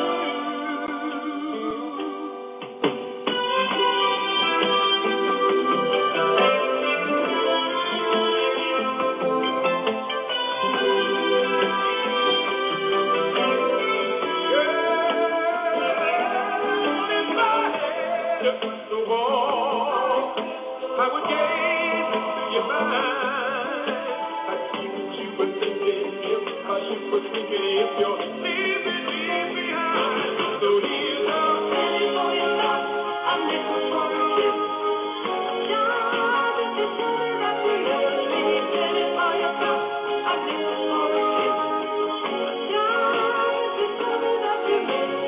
If I had a crystal ball, I would gaze into your mind. I'd see what you were thinking if my ship was sinking, if you're leaving me behind. So here's a penny for your love. I'm looking for a kiss. Darling, you tell me that you love me. Penny for your love. I'm looking for a kiss. Darling, you tell me that you love me.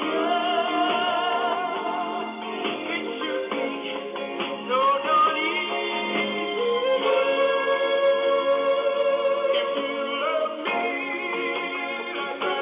It should be so darn easy. If you love me like I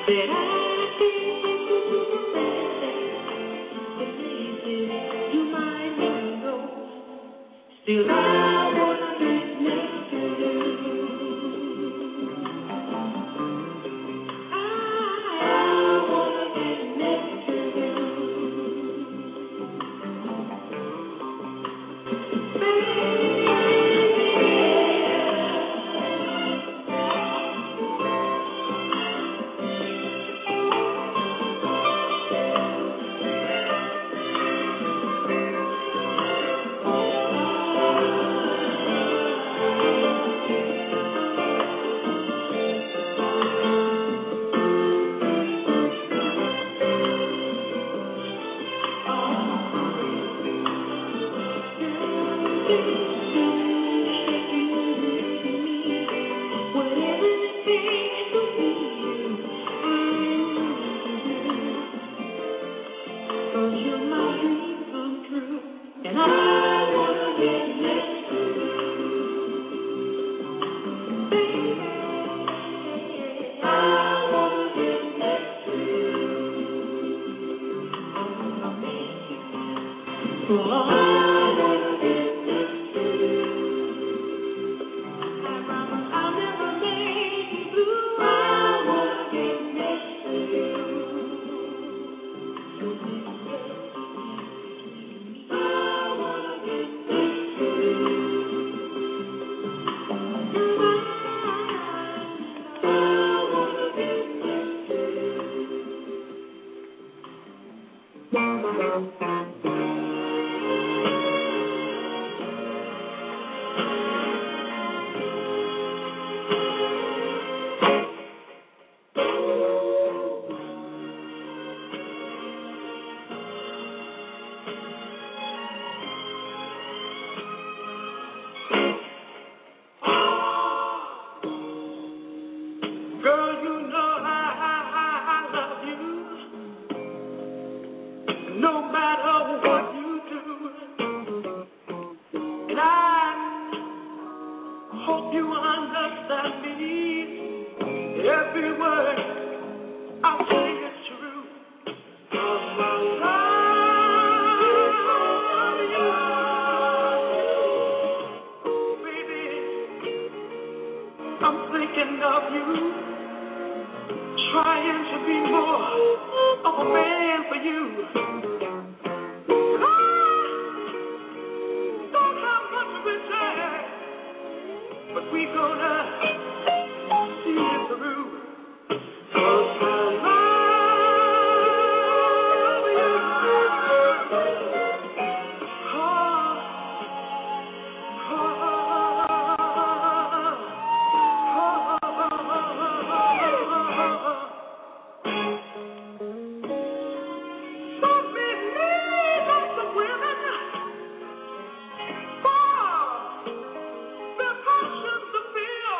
that I think that places you might never go. Still, I wanna get next to you. I wanna get next to you, baby. Feel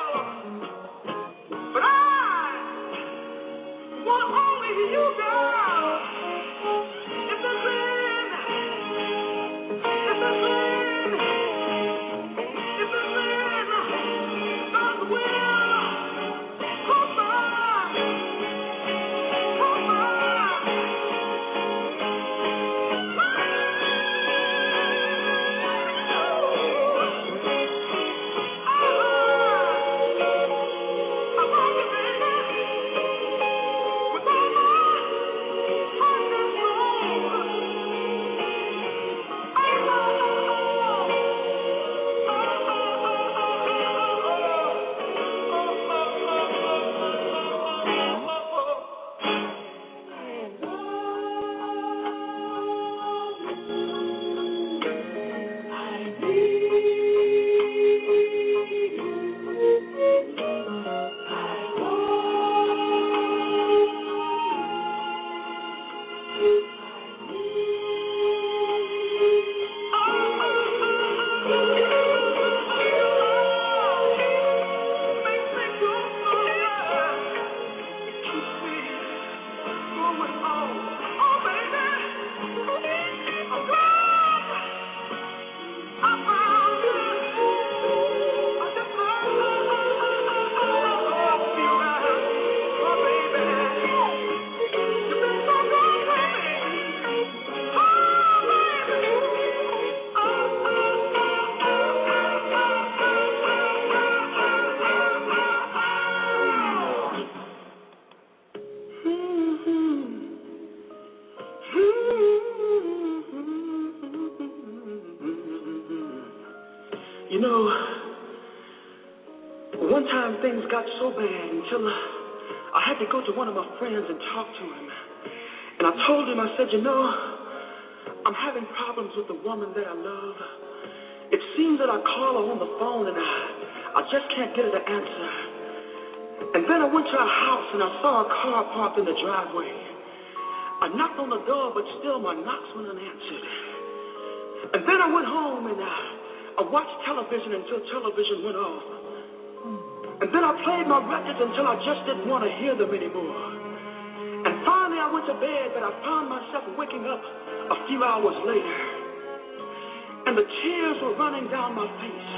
time things got so bad until I had to go to one of my friends and talk to him. And I told him, I said, you know, I'm having problems with the woman that I love. It seems that I call her on the phone and I, I just can't get her to answer. And then I went to her house and I saw a car parked in the driveway. I knocked on the door, but still my knocks went unanswered. And then I went home and I, I watched television until television went off. And then I played my records until I just didn't want to hear them anymore. And finally I went to bed, but I found myself waking up a few hours later. And the tears were running down my face.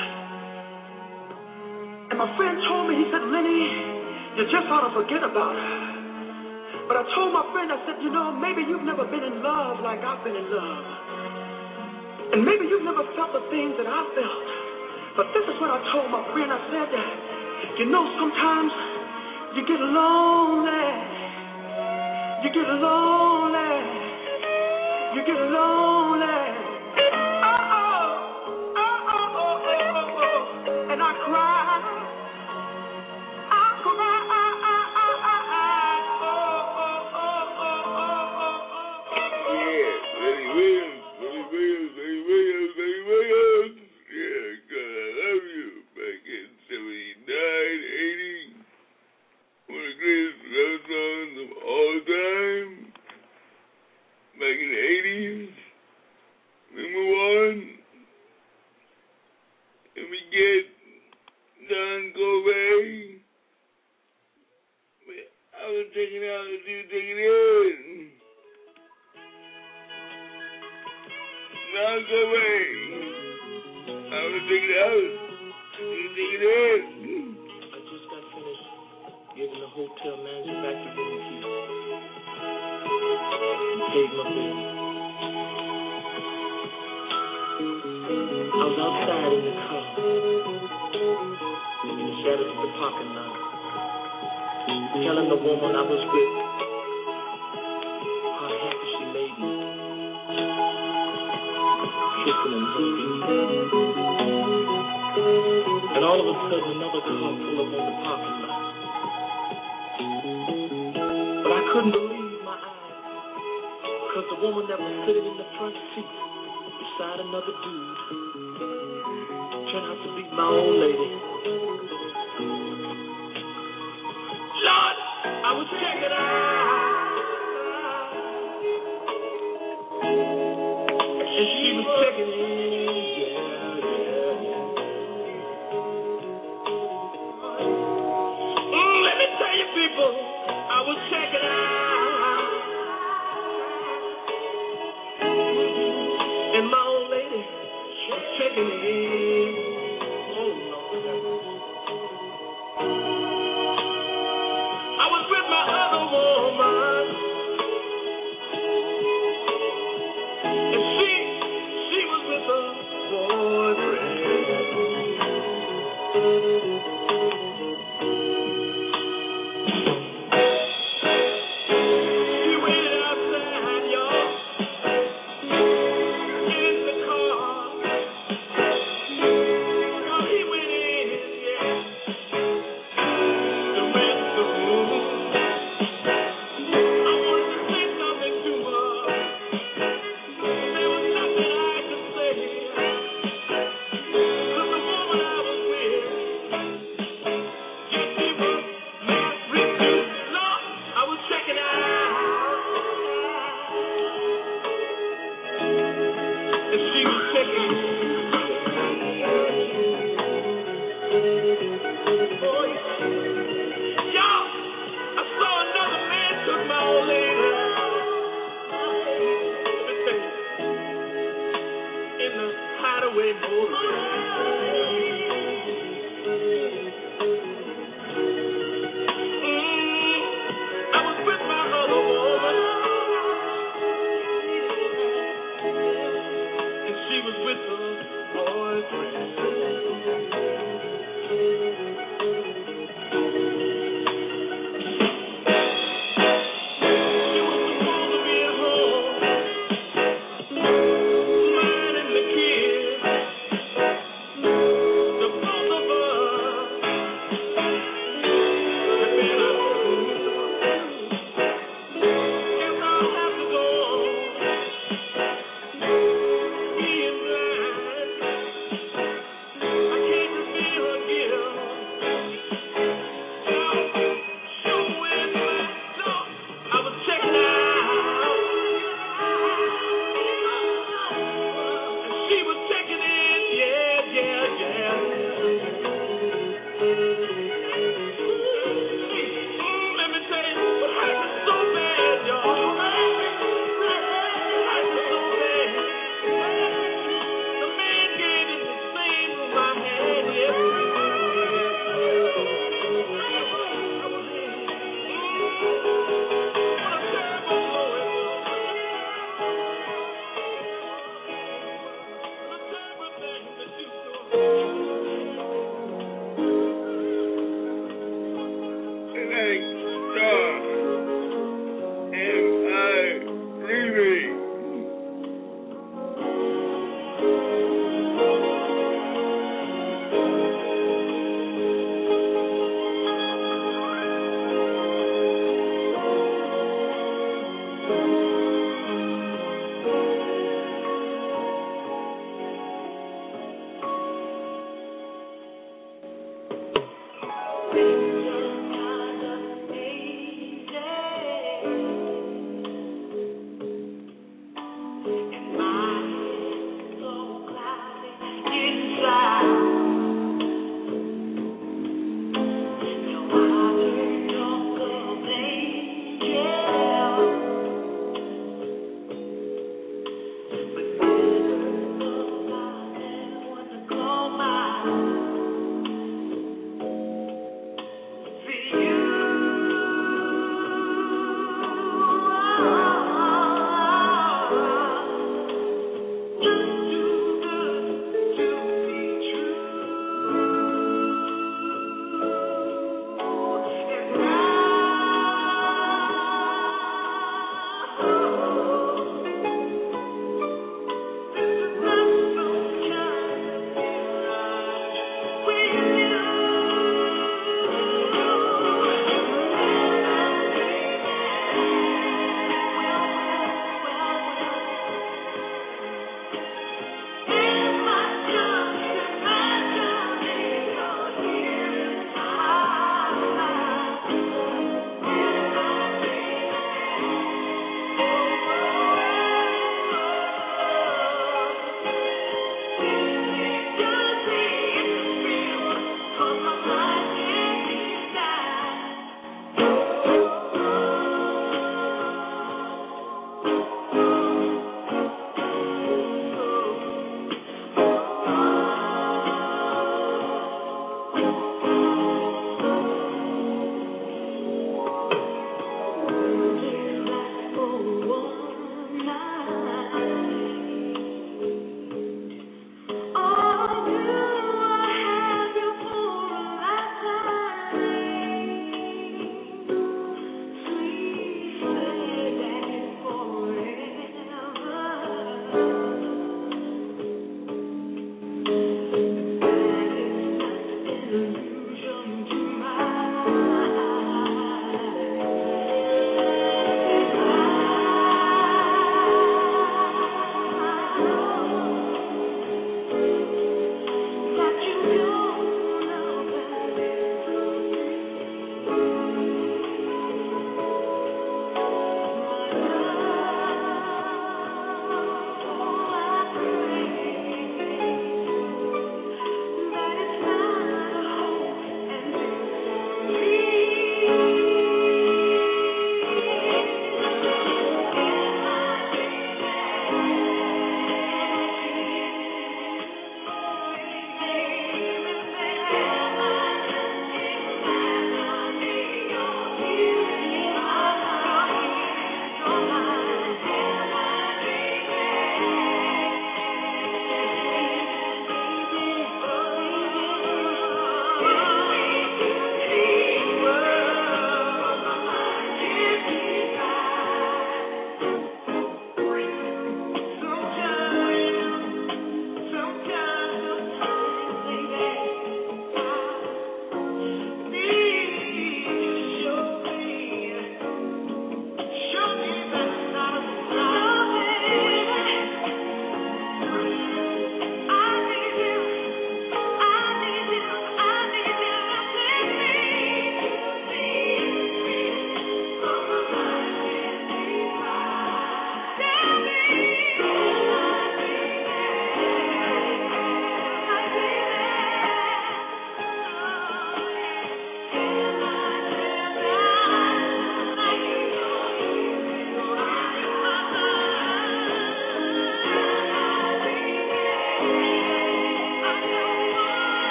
And my friend told me, he said, Lenny, you just ought to forget about her. But I told my friend, I said, you know, maybe you've never been in love like I've been in love. And maybe you've never felt the things that I felt. But this is what I told my friend. I said that, you know, sometimes you get lonely. You get lonely. You get lonely. Oh-oh. Oh-oh. Oh-oh. And I cry. I cry. Yeah, Lenny Williams, Lenny Williams, Lenny Williams, Lenny Williams. Yeah, God, I love you. Back in seventy-nine, eighty, one of the greatest love songs of all time. Back in the eighties, we move on, and we get Don Gorbey. I was taking out the dude taking in. Don Gorbey. I was taking out. You take it in. I just got finished giving the hotel manager back the room keys. Paid my bill. I was outside in the car, in the shadows of the parking lot, telling the woman I was with how happy she made me, kissing and hugging. And all of a sudden, another car pulled up on the parking lot. But I couldn't believe my eyes, because the woman that was sitting in the front seat beside another dude turned out to be my old lady. Lord, I was checking out, and she was checking in. People, I was checking out, and my old lady was checking in. Oh Lord,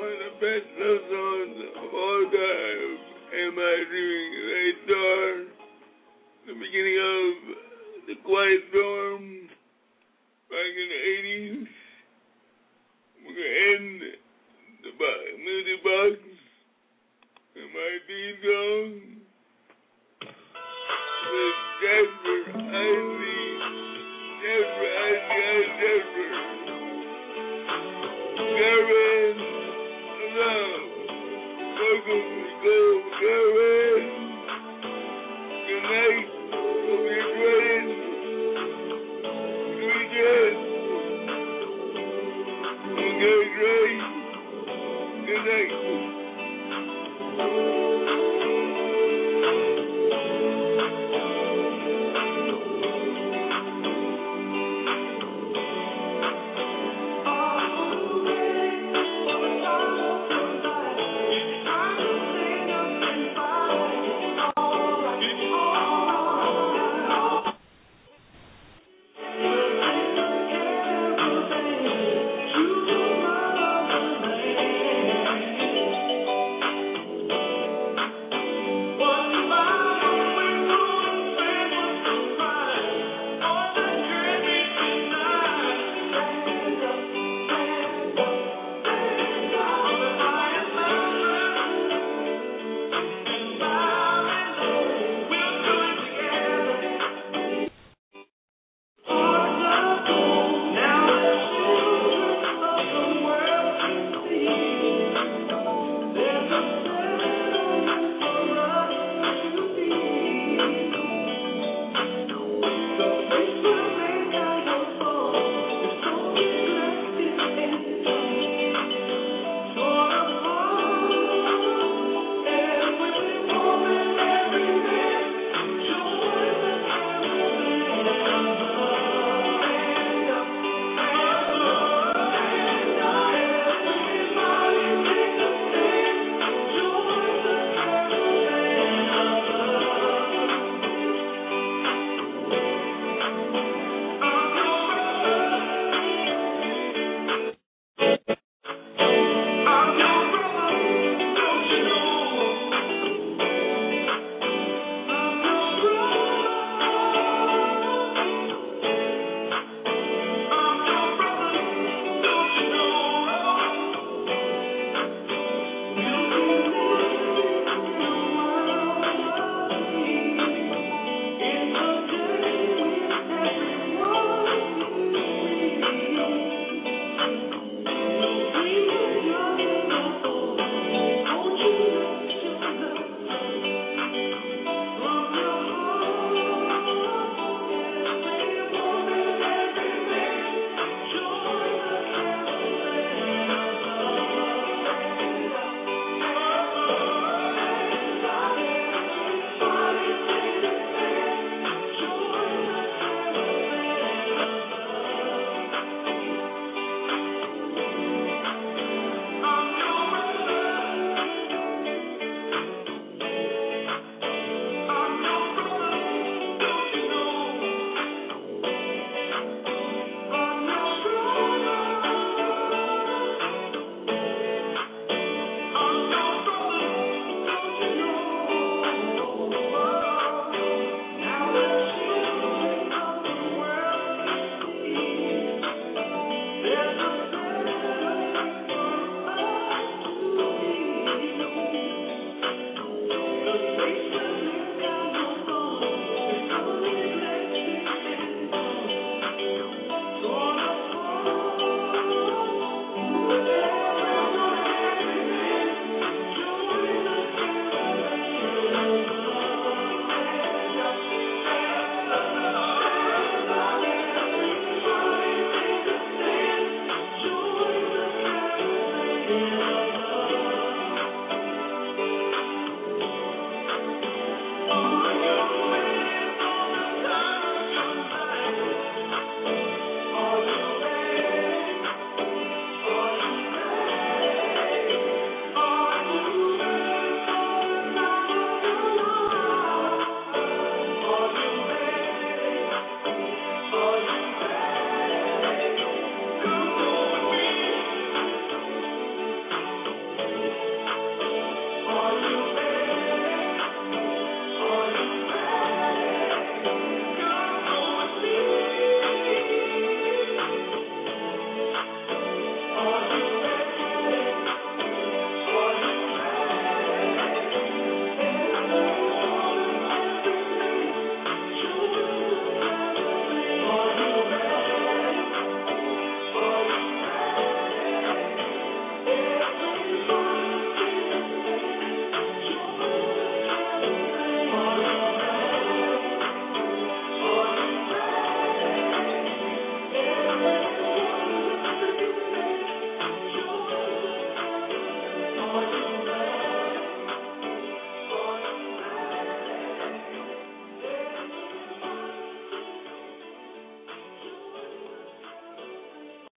one of the best love songs of all time. Am I Dreaming? They start the beginning of The Quiet Storm back in the eighties. We're going to end the bo- music box and my theme song with Jasper Isley. Jasper Isley, Jasper. Karen, hello. Welcome to Go, Karen. Good night. Hope you're enjoying the weekend.